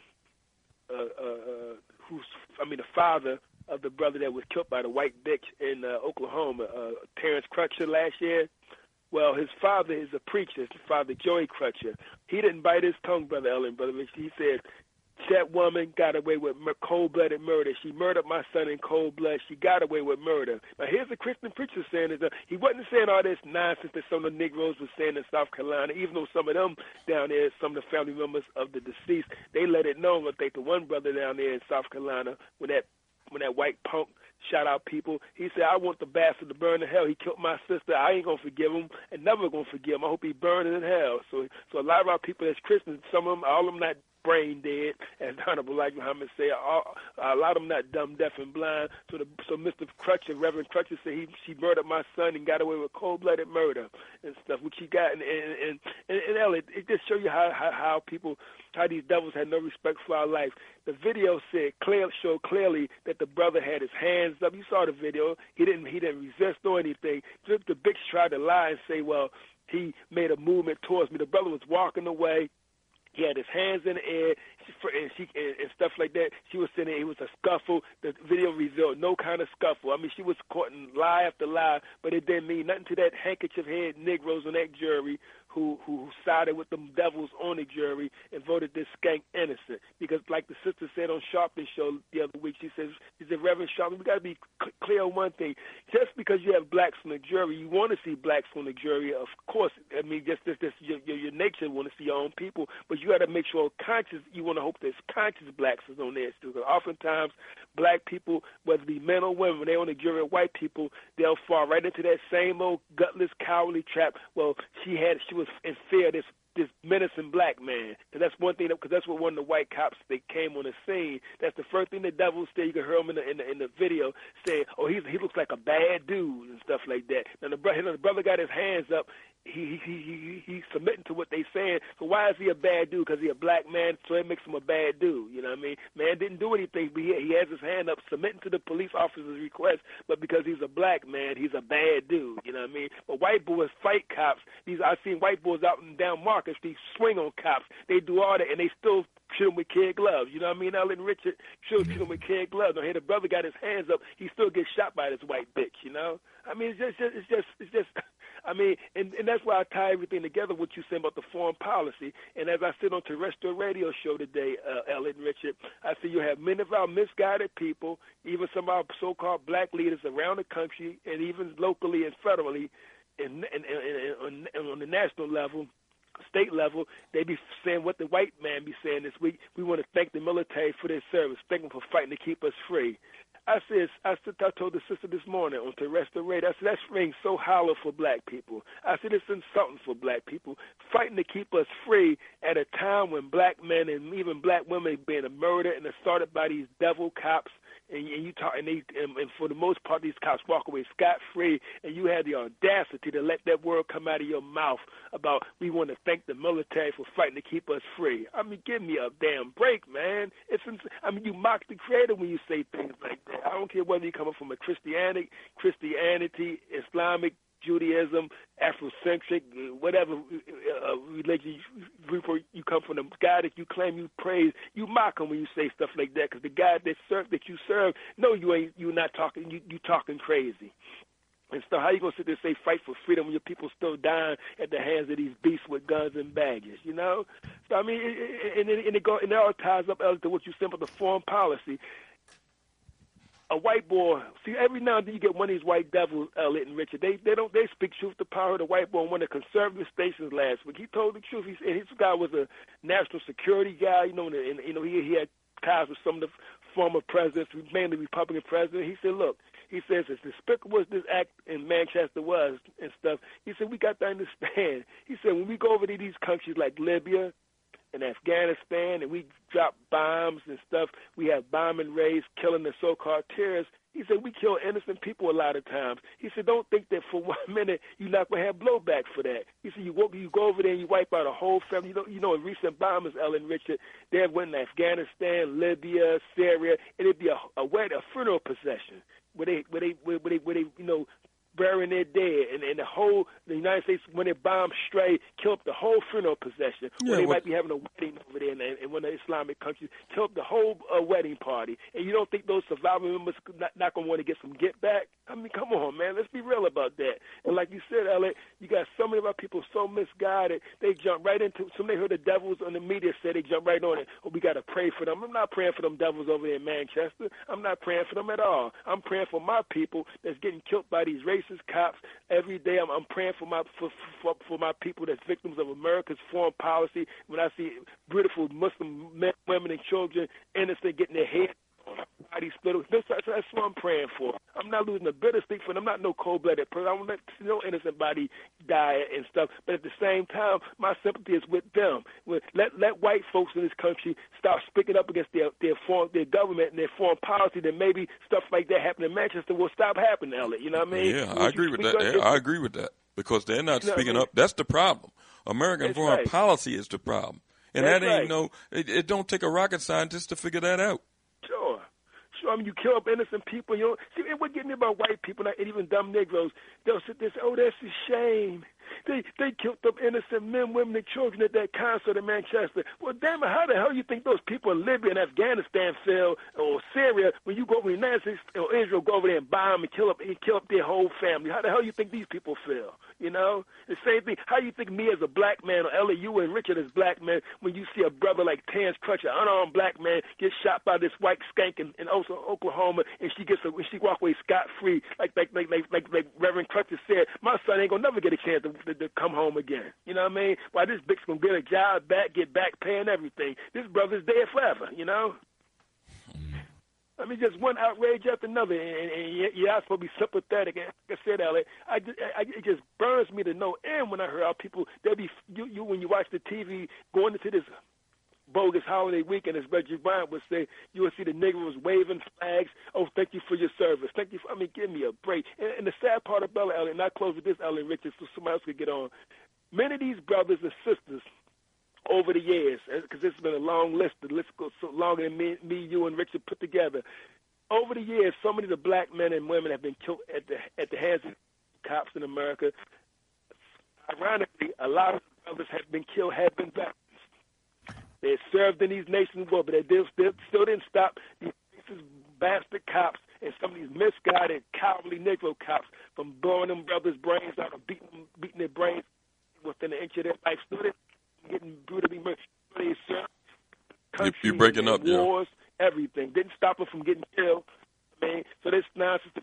the father of the brother that was killed by the white bitch in Oklahoma, Terrence Crutcher last year. Well, his father is a preacher, his father Joey Crutcher. He didn't bite his tongue, Brother Ellen, Brother Rich. He said, that woman got away with cold-blooded murder. She murdered my son in cold blood. She got away with murder. Now, here's a Christian preacher saying it. He wasn't saying all this nonsense that some of the Negroes were saying in South Carolina, even though some of them down there, some of the family members of the deceased, they let it know. I think the one brother down there in South Carolina, when that white punk shot out people, he said, I want the bastard to burn in hell. He killed my sister. I ain't going to forgive him and never going to forgive him. I hope he burns in hell. So a lot of our people as Christians, some of them, all of them not brain dead, as Honorable Elijah Muhammad say. A lot of them not dumb, deaf, and blind. So Mr. Crutcher, Reverend Crutcher, said she murdered my son and got away with cold-blooded murder and stuff, which he got. And Elliot, it just show you how these devils had no respect for our life. The video showed clearly that the brother had his hands up. You saw the video. He didn't resist or anything. Just the bitch tried to lie and say, well, he made a movement towards me. The brother was walking away. He had his hands in the air and stuff like that. She was sitting there. It was a scuffle. The video revealed no kind of scuffle. I mean, she was caught in lie after lie, but it didn't mean nothing to that handkerchief-head Negroes on that jury who sided with them devils on the jury and voted this skank innocent. Because like the sister said on Sharpton's show the other week, she said, Reverend Sharpton, we got to be clear on one thing. Just because you have blacks on the jury, you want to see blacks on the jury, of course. I mean, just your nature want to see your own people, but you got to make sure you want to hope there's conscious blacks is on there too. Because oftentimes black people, whether it be men or women, when they're on the jury of white people, they'll fall right into that same old gutless, cowardly trap. Well, she was in fear of this this menacing black man. And that's one thing, because that's what one of the white cops, they came on the scene. That's the first thing the devil said. You can hear him in the video saying, "Oh, he looks like a bad dude," and stuff like that. Now the brother got his hands up. He's submitting to what they saying. So why is he a bad dude? Because he a black man, so it makes him a bad dude. You know what I mean? Man didn't do anything, but he has his hand up, submitting to the police officer's request. But because he's a black man, he's a bad dude. You know what I mean? But white boys fight cops. I've seen white boys out and down markets. They swing on cops. They do all that, and they still shoot him with kid gloves. You know what I mean? Ellen Richard shoot him with kid gloves. Now here the brother got his hands up. He still gets shot by this white bitch. You know? I mean, it's just. I mean, and that's why I tie everything together, what you said about the foreign policy. And as I said on terrestrial radio show today, Ellen Richard, I see you have many of our misguided people, even some of our so-called black leaders around the country, and even locally and federally, and on the national level, state level, they be saying what the white man be saying this week. We want to thank the military for their service, thank them for fighting to keep us free. I told the sister this morning on terrestrial radio, I said, that rings so hollow for black people. I said, it's insulting for black people, fighting to keep us free at a time when black men and even black women are being murdered and assaulted by these devil cops. And you talk, and for the most part, these cops walk away scot-free, and you had the audacity to let that word come out of your mouth about we want to thank the military for fighting to keep us free. I mean, give me a damn break, man. You mock the Creator when you say things like that. I don't care whether you're coming from a Christianity, Islamic, Judaism, Afrocentric, whatever religion you come from, the God that you claim you praise, you mock him when you say stuff like that, because the God that you serve, no, you're not talking, you talking crazy. And so how you going to sit there and say fight for freedom when your people still dying at the hands of these beasts with guns and baggage, you know? So, I mean, it all ties up to what you said about the foreign policy. A white boy, see, every now and then you get one of these white devils, Elliot and Richard. They speak truth to power. The white boy on one of the conservative stations last week, he told the truth. He said his guy was a national security guy. You know, he had ties with some of the former presidents, mainly Republican presidents. He said, look, he says as despicable as this act in Manchester was and stuff, he said we got to understand. He said when we go over to these countries like Libya and Afghanistan, and we drop bombs and stuff, we have bombing raids, killing the so-called terrorists. He said we kill innocent people a lot of times. He said don't think that for 1 minute you're not going to have blowback for that. He said you go over there and you wipe out a whole family. You know, in recent bombers, Ellen Richard, they went in Afghanistan, Libya, Syria, and it'd be a funeral procession where they burying their dead, and the United States, when they bomb stray, kill up the whole funeral procession. Yeah, they might be having a wedding over there in one of the Islamic countries, kill up the whole wedding party. And you don't think those survivor members not going to want to get some get back? I mean, come on, man. Let's be real about that. And like you said, Elliot, you got so many of our people so misguided, they jump right into, they heard the devils on the media say, they jump right on it. Oh, we got to pray for them. I'm not praying for them devils over there in Manchester. I'm not praying for them at all. I'm praying for my people that's getting killed by these racist cops every day. I'm praying for my people that's victims of America's foreign policy. When I see beautiful Muslim men, women, and children innocent getting their head body split, that's what I'm praying for. I'm not losing a bit of sleep for them. I'm not no cold-blooded person. I don't let no innocent body die and stuff. But at the same time, my sympathy is with them. Let white folks in this country start speaking up against their government and their foreign policy. Then maybe stuff like that happening in Manchester will stop happening, Elliot. You know what I mean? Yeah, I agree with that. Yeah, I agree with that because they're not speaking up. That's the problem. American foreign policy is the problem, and that ain't it don't take a rocket scientist to figure that out. Sure. I mean, you kill up innocent people. You know, see, what get me about white people, and even dumb Negroes, they'll sit there and say, "Oh, that's a shame. They killed up innocent men, women, and children at that concert in Manchester." Well, damn it, how the hell you think those people in Libya and Afghanistan feel, or Syria, when you go over to the United States or Israel, go over there and bomb and kill up their whole family? How the hell you think these people feel? You know, the same thing. How you think me as a black man, or Elliot, you and Richard as black men, when you see a brother like Terrence Crutcher, an unarmed black man, get shot by this white skank in Oklahoma, and she walk away scot free, like Reverend Crutcher said, my son ain't gonna never get a chance to come home again. You know what I mean? Why this bitch gonna get a job back, get back pay and everything. This brother's dead forever. You know. I mean, just one outrage after another, and you're supposed to be sympathetic. And like I said, Elliot, it just burns me to no end when I hear how people, they'll be, you when you watch the TV going into this bogus holiday weekend, as Reggie Bryant would say, you will see the Negroes waving flags. Oh, thank you for your service. Thank you. I mean, give me a break. And the sad part about it, Elliot, and I close with this, Elliot Richards, so somebody else could get on. Many of these brothers and sisters over the years, because it's been a long list, the list goes so longer than me, you, and Richard put together. Over the years, so many of the black men and women have been killed at the hands of cops in America. Ironically, a lot of the brothers have been killed, have been veterans. They served in these nations' war, but they still didn't stop these racist bastard cops and some of these misguided, cowardly Negro cops from blowing them brothers' brains out or beating their brains within an inch of their life. Still didn't getting brutally murdered. They served you're breaking up, Joe. Wars, everything. Didn't stop them from getting killed. I mean, so this nonsense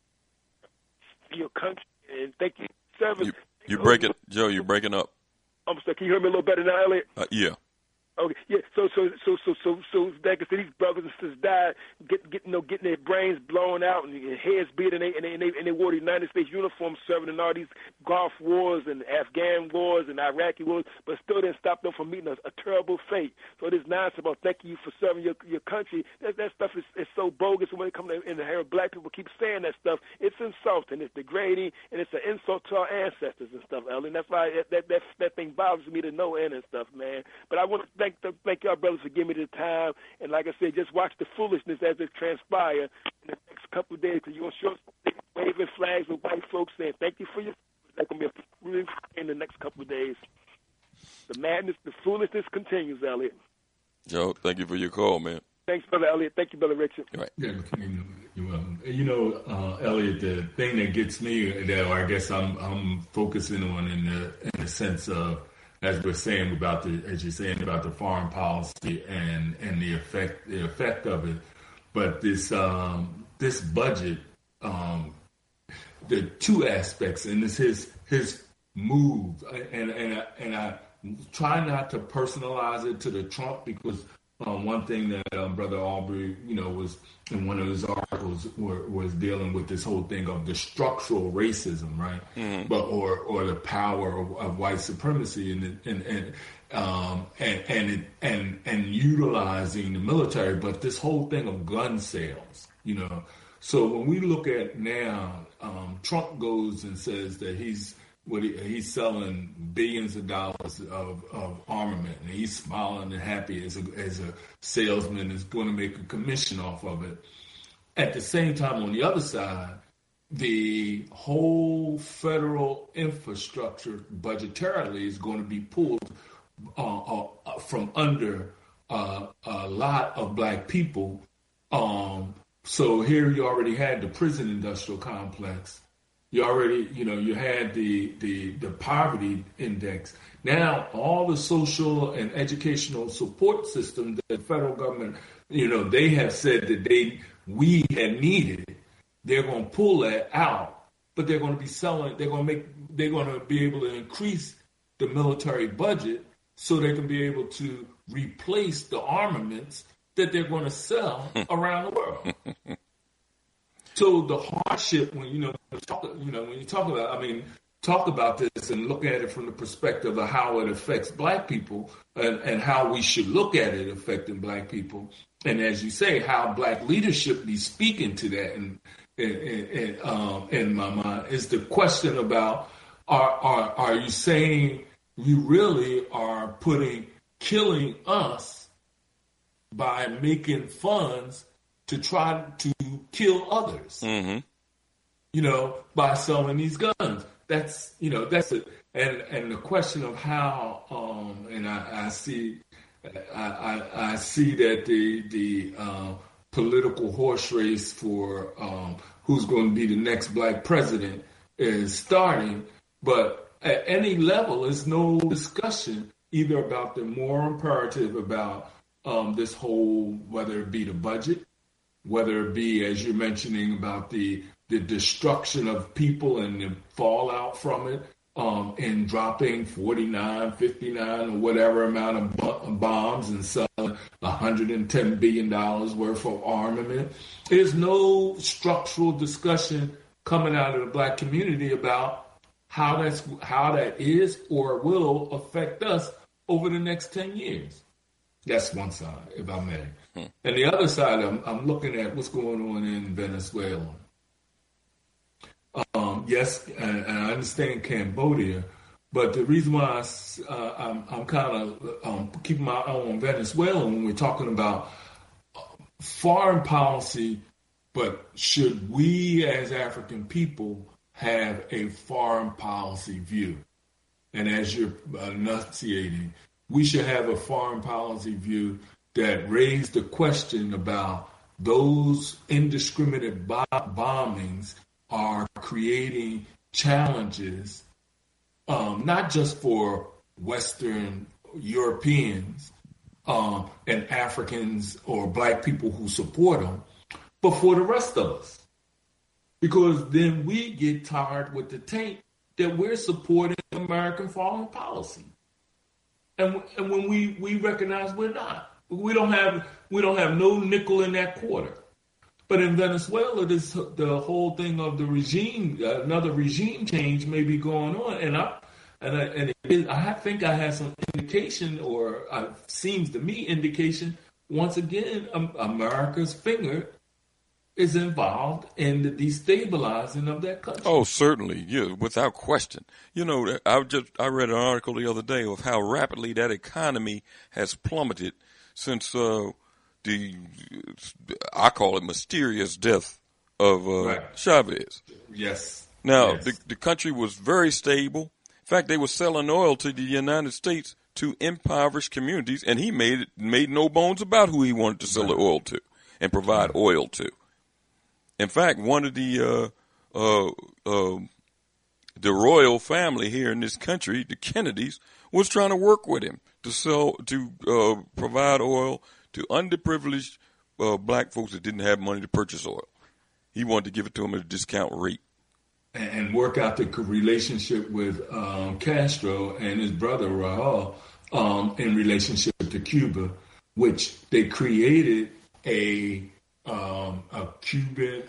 to your country and thank you for service. You're breaking, Joe. You're breaking up. I'm sorry. Can you hear me a little better now, Elliot? Yeah. Okay, yeah. So, like I said, these brothers and sisters died, getting their brains blown out and their heads beat, and they wore the United States uniforms, serving in all these Gulf wars and Afghan wars and Iraqi wars, but still didn't stop them from meeting a terrible fate. So this nonsense about thanking you for serving your country, that stuff is so bogus. When it comes to in the hair, black people keep saying that stuff. It's insulting, it's degrading, and it's an insult to our ancestors and stuff, Ellen. That's why that thing bothers me to no end and stuff, man. But I want to thank y'all brothers for giving me the time, and like I said, just watch the foolishness as it transpires in the next couple of days, because you're going to show waving flags with white folks saying thank you for your service. That's going to be a really in the next couple of days. The madness, the foolishness continues, Elliot. Joe, thank you for your call, man. Thanks, Brother Elliot. Thank you, Brother Richard. Right. Yeah, you know, Elliot, the thing that gets me, that I guess I'm focusing on in the sense of, as we're saying about as you're saying about the foreign policy and the effect of it, but this budget, the two aspects, and it's his move, and I try not to personalize it to the Trump, because one thing that Brother Aubrey, was in one of his articles was dealing with this whole thing of the structural racism, right? Mm-hmm. But or the power of white supremacy and utilizing the military, but this whole thing of gun sales, So when we look at now, Trump goes and says that he's selling billions of dollars of armament, and he's smiling and happy as a salesman is going to make a commission off of it. At the same time, on the other side, the whole federal infrastructure budgetarily is going to be pulled from under a lot of black people. So here you already had the prison industrial complex. You already, you had the poverty index. Now, all the social and educational support system that the federal government, they have said that we had needed, they're going to pull that out, but they're going to be selling, they're going to be able to increase the military budget so they can be able to replace the armaments that they're going to sell around the world. So the hardship when you talk about this and look at it from the perspective of how it affects black people and how we should look at it affecting black people, and as you say, how black leadership be speaking to that, and in my mind is the question about are you saying you really are killing us by making funds to try to kill others, by selling these guns. That's it. And the question of how, and I see that the political horse race for who's going to be the next black president is starting, but at any level, there's no discussion either about the moral imperative about this whole, whether it be the budget, whether it be, as you're mentioning, about the destruction of people and the fallout from it, in dropping 49, 59, or whatever amount of bombs and selling $110 billion worth of armament. There's no structural discussion coming out of the black community about how that is or will affect us over the next 10 years. That's one side, if I may. And the other side, I'm looking at what's going on in Venezuela. Yes, and I understand Cambodia, but the reason why I'm kind of keeping my eye on Venezuela when we're talking about foreign policy, but should we as African people have a foreign policy view? And as you're enunciating, we should have a foreign policy view that raised the question about those indiscriminate bombings are creating challenges, not just for Western Europeans and Africans or black people who support them, but for the rest of us. Because then we get tired with the tape that we're supporting American foreign policy. And when we recognize we're not. We don't have no nickel in that quarter. But in Venezuela, the whole thing of the regime, another regime change may be going on, and I think I have some indication, or seems to me indication, once again, America's finger is involved in the destabilizing of that country. Oh, certainly, yeah, without question. You know, I read an article the other day of how rapidly that economy has plummeted since I call it mysterious death of Chavez. Yes. Now, yes. The country was very stable. In fact, they were selling oil to the United States to impoverished communities, and he made no bones about who he wanted to sell the oil to and provide oil to. In fact, one of the royal family here in this country, the Kennedys, was trying to work with him to provide oil to underprivileged black folks that didn't have money to purchase oil. He wanted to give it to them at a discount rate. And work out the relationship with Castro and his brother Raul in relationship to Cuba, which they created a Cuban,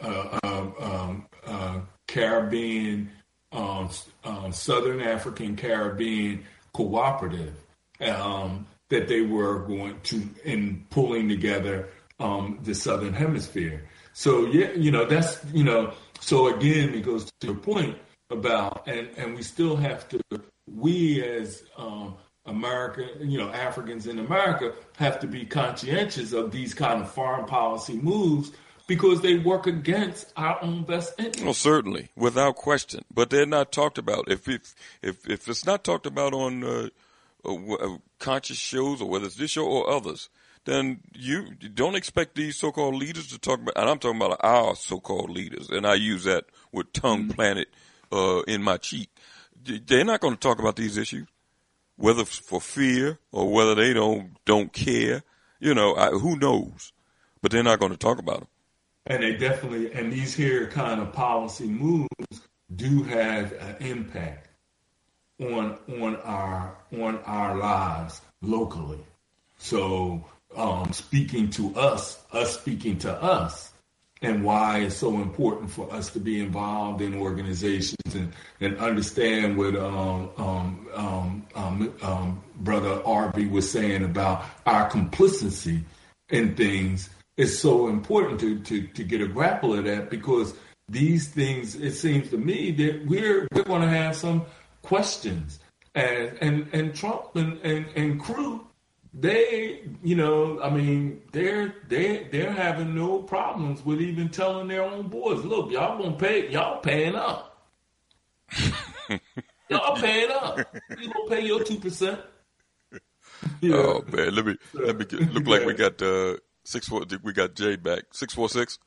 Caribbean, Southern African Caribbean cooperative that they were going to in pulling together the Southern Hemisphere. So yeah, that's So again, it goes to the point about, and we still have to, we as Africans in America have to be conscientious of these kind of foreign policy moves because they work against our own best interests. Well, certainly, without question, but they're not talked about. If it's not talked about on conscious shows, or whether it's this show or others, then you don't expect these so-called leaders to talk about, and I'm talking about our so-called leaders, and I use that with tongue planted in my cheek. They're not going to talk about these issues, whether for fear or whether they don't care. Who knows? But they're not going to talk about them. And they definitely, and these here kind of policy moves do have an impact on our lives locally. So speaking to us speaking to us, and why it's so important for us to be involved in organizations and understand what Brother Arby was saying about our complicity in things. It's so important to get a grapple of that, because these things, it seems to me that we're going to have some questions, and Trump and crew. They're having no problems with even telling their own boys, look, y'all gonna pay, y'all paying up. Y'all paying up. You gonna pay your 2%. Oh man, let me look like we got 646. We got Jay back. 646.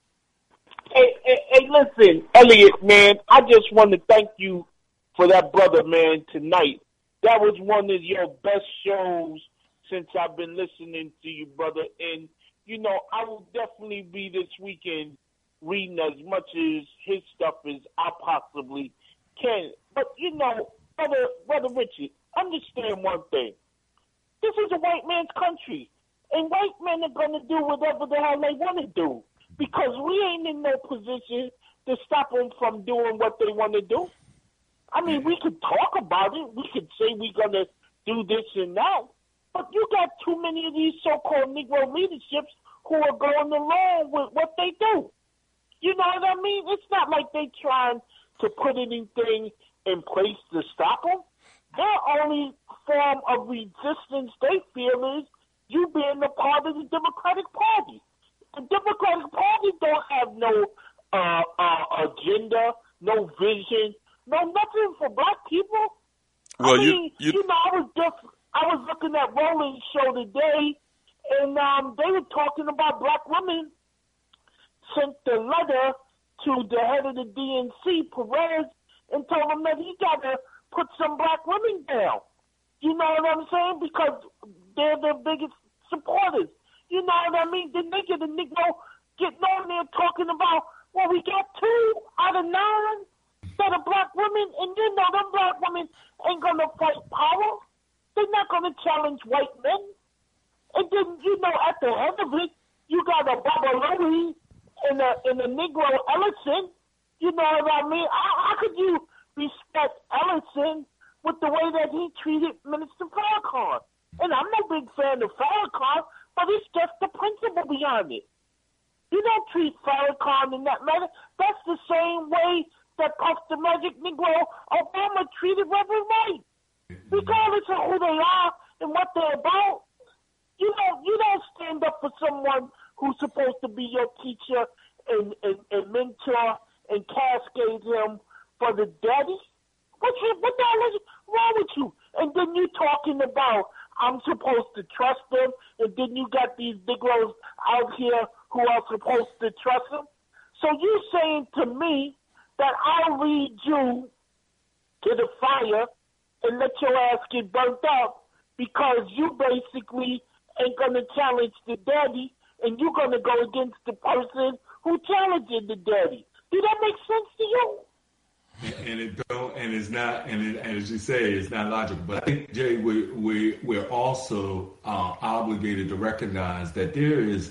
Hey, listen, Elliot, man, I just want to thank you for that, brother, man, tonight. That was one of your best shows since I've been listening to you, brother. And, I will definitely be this weekend reading as much as his stuff as I possibly But, Brother Richard, understand one thing. This is a white man's country. And white men are going to do whatever the hell they want to do. Because we ain't in no position to stop them from doing what they want to do. I mean, we could talk about it. We could say we're going to do this and that. But you got too many of these so-called Negro leaderships who are going along with what they do. You know what I mean? It's not like they trying to put anything in place to stop them. Their only form of resistance they feel is you being a part of the Democratic Party. The Democratic Party don't have no agenda, no vision, no nothing for black people. Well, I was looking at Roland's show today, and they were talking about black women sent the letter to the head of the DNC, Perez, and told him that he got to put some black women down. You know what I'm saying? Because they're their biggest supporters. You know what I mean? The nigga, the Negro getting on there talking about, well, we got 2 out of 9 that are black women, and them black women ain't going to fight power. They're not going to challenge white men. And then, at the head of it, you got a Baba Louie and a Negro Ellison. You know what I mean? How could you respect Ellison with the way that he treated Minister Farrakhan? And I'm no big fan of Farrakhan, but it's just the principle behind it. You don't treat Farrakhan in that manner. That's the same way that Puff the Magic Negro Obama treated Reverend Wright. Regardless of who they are and what they're about, you don't stand up for someone who's supposed to be your teacher and mentor and cascade him for the daddy. What the hell is wrong with you? And then you talking about I'm supposed to trust them, and then you got these Negroes out here who are supposed to trust them. So you saying to me that I'll lead you to the fire and let your ass get burnt up because you basically ain't going to challenge the daddy, and you're going to go against the person who challenged the daddy. Do that make sense to you? And it don't, and it's not, and as you say, it's not logical. But I think, Jay, we're also obligated to recognize that there is,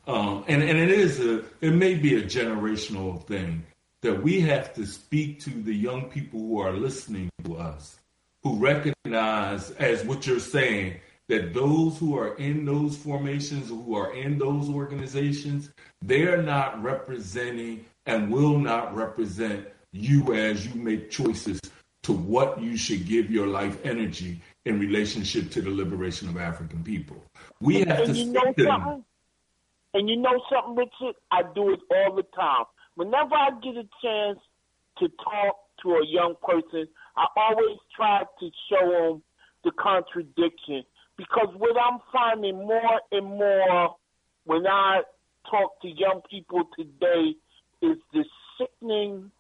it may be a generational thing, that we have to speak to the young people who are listening to us, who recognize, as what you're saying, that those who are in those formations, who are in those organizations, they're not representing and will not represent you as you make choices to what you should give your life energy in relationship to the liberation of African people. We have to speak to them. And you know something, Richard? I do it all the time. Whenever I get a chance to talk to a young person, I always try to show them the contradiction. Because what I'm finding more and more when I talk to young people today is the sickening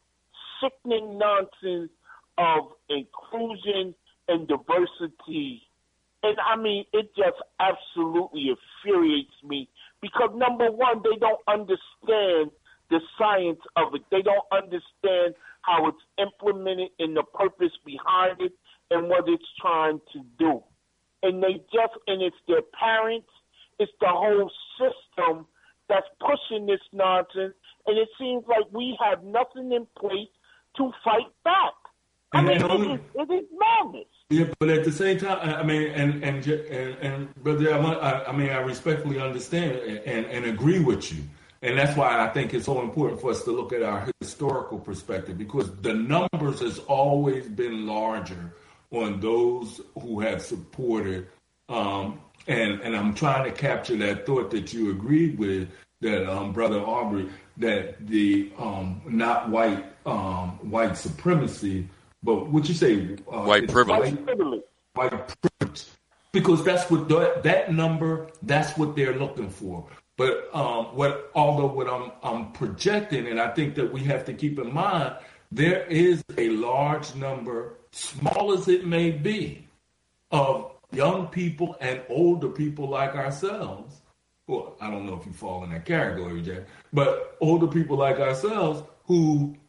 nonsense of inclusion and diversity. And I mean, it just absolutely infuriates me because, number one, they don't understand the science of it. They don't understand how it's implemented and the purpose behind it and what it's trying to do. And it's their parents, it's the whole system that's pushing this nonsense, and it seems like we have nothing in place to fight back. I mean, it is madness. Yeah, but at the same time, I mean, and brother, I respectfully understand and agree with you, and that's why I think it's so important for us to look at our historical perspective, because the numbers has always been larger on those who have supported, and I'm trying to capture that thought that you agreed with, that Brother Aubrey, that the not white supremacy, but what you say, white privilege. White privilege, because that's what that number, that's what they're looking for. But what I'm projecting, and I think that we have to keep in mind, there is a large number, small as it may be, of young people and older people like ourselves. Well, I don't know if you fall in that category, Jack, but older people like ourselves who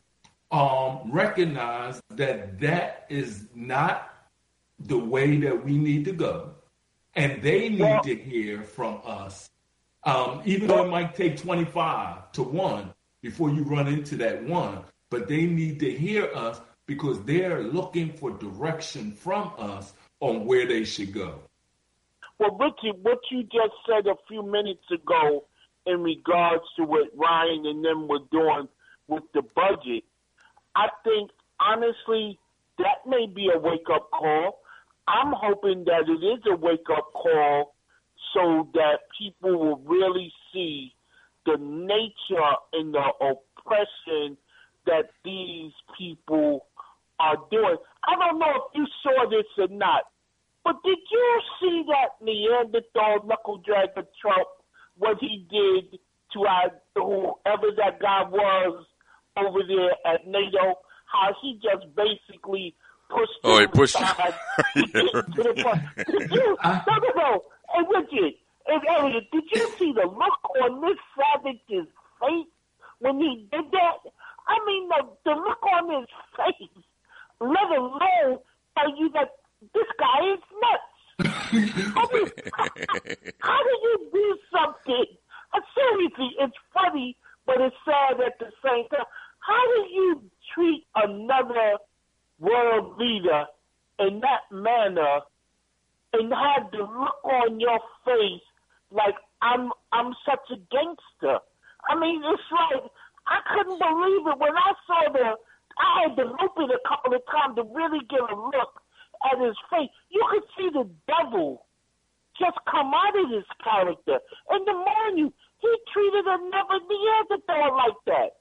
recognize that is not the way that we need to go. And they need to hear from us. Even though it might take 25 to 1 before you run into that 1, but they need to hear us because they're looking for direction from us on where they should go. Well, Richard, what you just said a few minutes ago in regards to what Ryan and them were doing with the budget, I think, honestly, that may be a wake-up call. I'm hoping that it is a wake-up call so that people will really see the nature and the oppression that these people are doing. I don't know if you saw this or not, but did you see that Neanderthal knuckle-dragger Trump, what he did to whoever that guy was over there at NATO, how he just basically pushed him aside to get to the point. Did you? No. Hey, Richard, and Elliot, did you see the look on this savage's face when he did that? I mean, the look on his face, let alone tell you that this guy is nuts. I mean, how do you do something? Seriously, it's funny, but it's sad at the same time. How do you treat another world leader in that manner and have the look on your face like I'm such a gangster? I mean, it's like I couldn't believe it when I saw I had to loop it a couple of times to really get a look at his face. You could see the devil just come out of his character. And the morning, he treated another Neanderthal like that.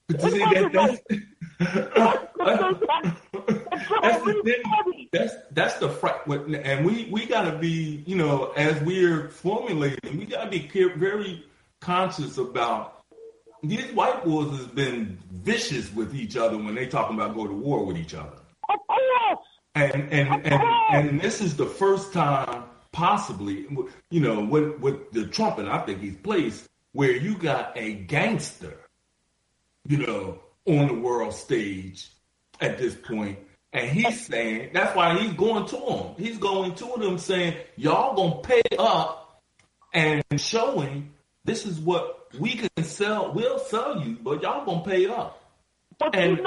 That's the fright, and we got to be, as we're formulating, we got to be very conscious about these white boys has been vicious with each other when they talking about go to war with each other. Of course. And this is the first time, possibly, with the Trump, and I think he's placed where you got a gangster, on the world stage at this point. And he's saying, that's why he's going to them. He's going to them saying, y'all going to pay up and showing this is what we can sell. We'll sell you, but y'all going to pay up. But who's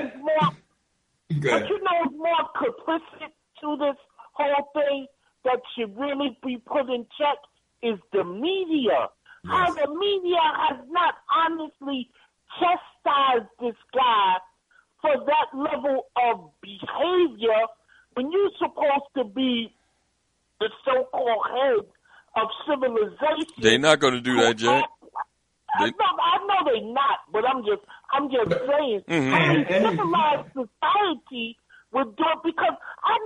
more complicit to this whole thing that should really be put in check is the media. Yes. How the media has not honestly chastised this guy for that level of behavior when you're supposed to be the so-called head of civilization. They're not going to do that, Jay. I know they're not, but I'm just saying. Mm-hmm. I mean, civilized society would do it because I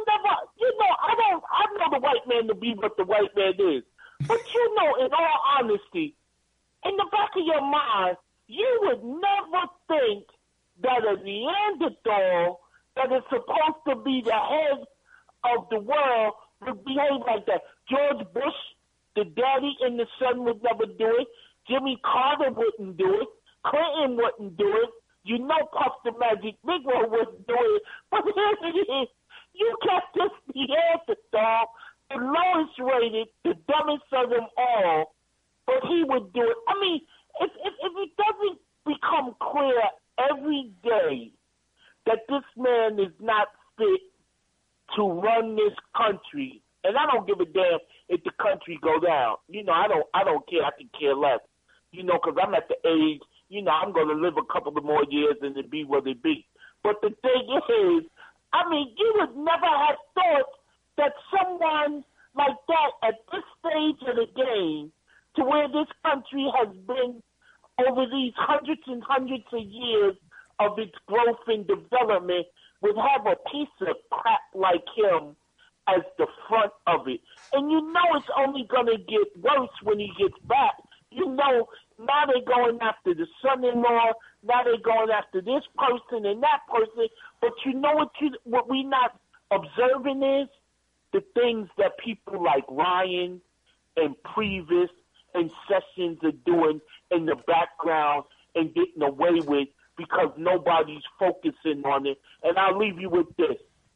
know the white man to be what the white man is. But in all honesty, in the back of your mind, you would never think that a Neanderthal that is supposed to be the head of the world would behave like that. George Bush, the daddy and the son, would never do it. Jimmy Carter wouldn't do it. Clinton wouldn't do it. Puff the Magic Negro wouldn't do it. But here it is. You got this Neanderthal, the lowest rated, the dumbest of them all, but he would do it. I mean, if it doesn't become clear every day that this man is not fit to run this country, and I don't give a damn if the country go down. I don't care. I could care less. Because I'm at the age, I'm going to live a couple of more years and it be what it be. But the thing is, you would never have thought that someone like that at this stage of the game, to where this country has been over these hundreds and hundreds of years of its growth and development, would have a piece of crap like him as the front of it. And it's only going to get worse when he gets back. Now they're going after the son-in-law, now they're going after this person and that person. But what we not observing is the things that people like Ryan and Previs and Sessions are doing in the background and getting away with, because nobody's focusing on it. And I'll leave you with this.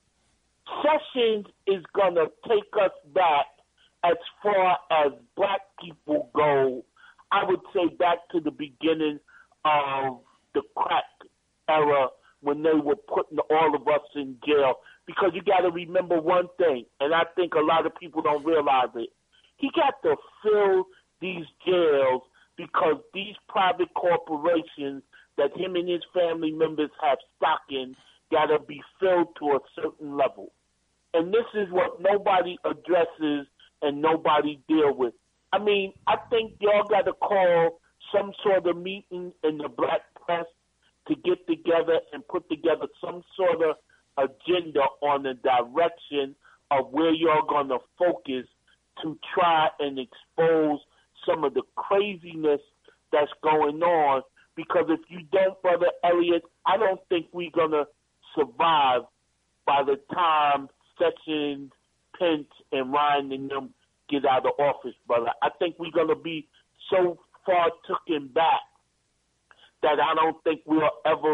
Sessions is going to take us back as far as black people go, I would say back to the beginning of the crack era when they were putting all of us in jail. Because you got to remember one thing, and I think a lot of people don't realize it. He got to fill these jails because these private corporations that him and his family members have stock in got to be filled to a certain level. And this is what nobody addresses and nobody deal with. I mean, I think y'all got to call some sort of meeting in the black press to get together and put together some sort of agenda on the direction of where y'all going to focus to try and expose some of the craziness that's going on. Because if you don't, Brother Elliott, I don't think we're going to survive by the time Sessions, Pence, and Ryan and them get out of office, brother. I think we're going to be so far taken back that I don't think we'll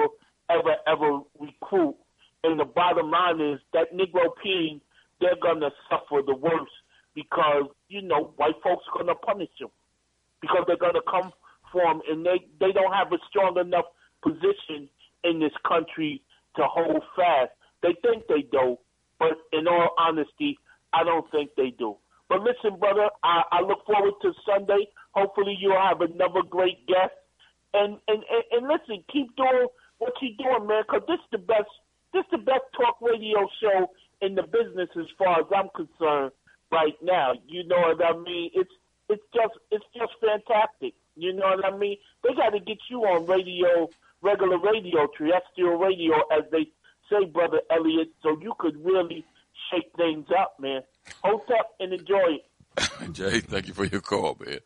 ever recruit. And the bottom line is that Negro King, they're going to suffer the worst because, you know, white folks are going to punish them because they're going to come for them, and they don't have a strong enough position in this country to hold fast. They think they do, but in all honesty, I don't think they do. But listen, brother, I look forward to Sunday. Hopefully you'll have another great guest. And listen, keep doing what you're doing, man, because this is the best talk radio show in the business as far as I'm concerned right now. You know what I mean? It's just fantastic. You know what I mean? They got to get you on radio, regular radio, terrestrial radio, as they say, Brother Elliott, so you could really shake things up, man. Hold up and enjoy it. Jay, thank you for your call, man.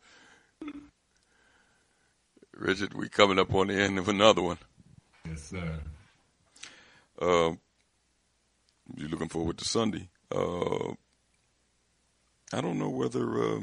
Richard, we coming up on the end of another one. Yes, sir. You're looking forward to Sunday. I don't know whether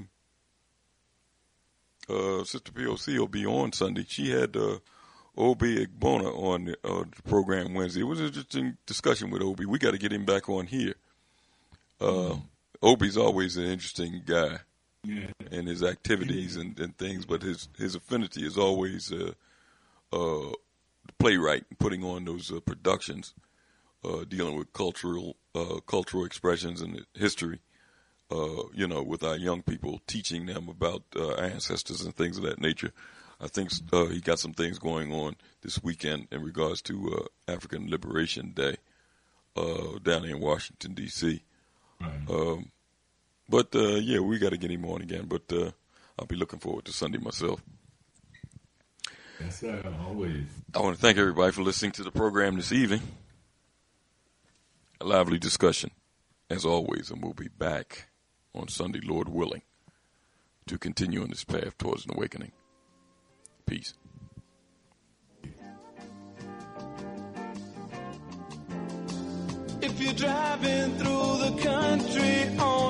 Sister POC will be on Sunday. She had Obi Igbona on the program Wednesday. It was an interesting discussion with Obi. We got to get him back on here. Obi's always an interesting guy in his activities and things, but his affinity is always the playwright, putting on those productions, dealing with cultural expressions and history. With our young people, teaching them about our ancestors and things of that nature. I think he got some things going on this weekend in regards to African Liberation Day down in Washington, D.C. Right. We got to get him on again, but I'll be looking forward to Sunday myself. Yes, sir, always. I want to thank everybody for listening to the program this evening. A lively discussion, as always, and we'll be back on Sunday, Lord willing, to continue on this path towards an awakening. Peace. If you're driving through the country on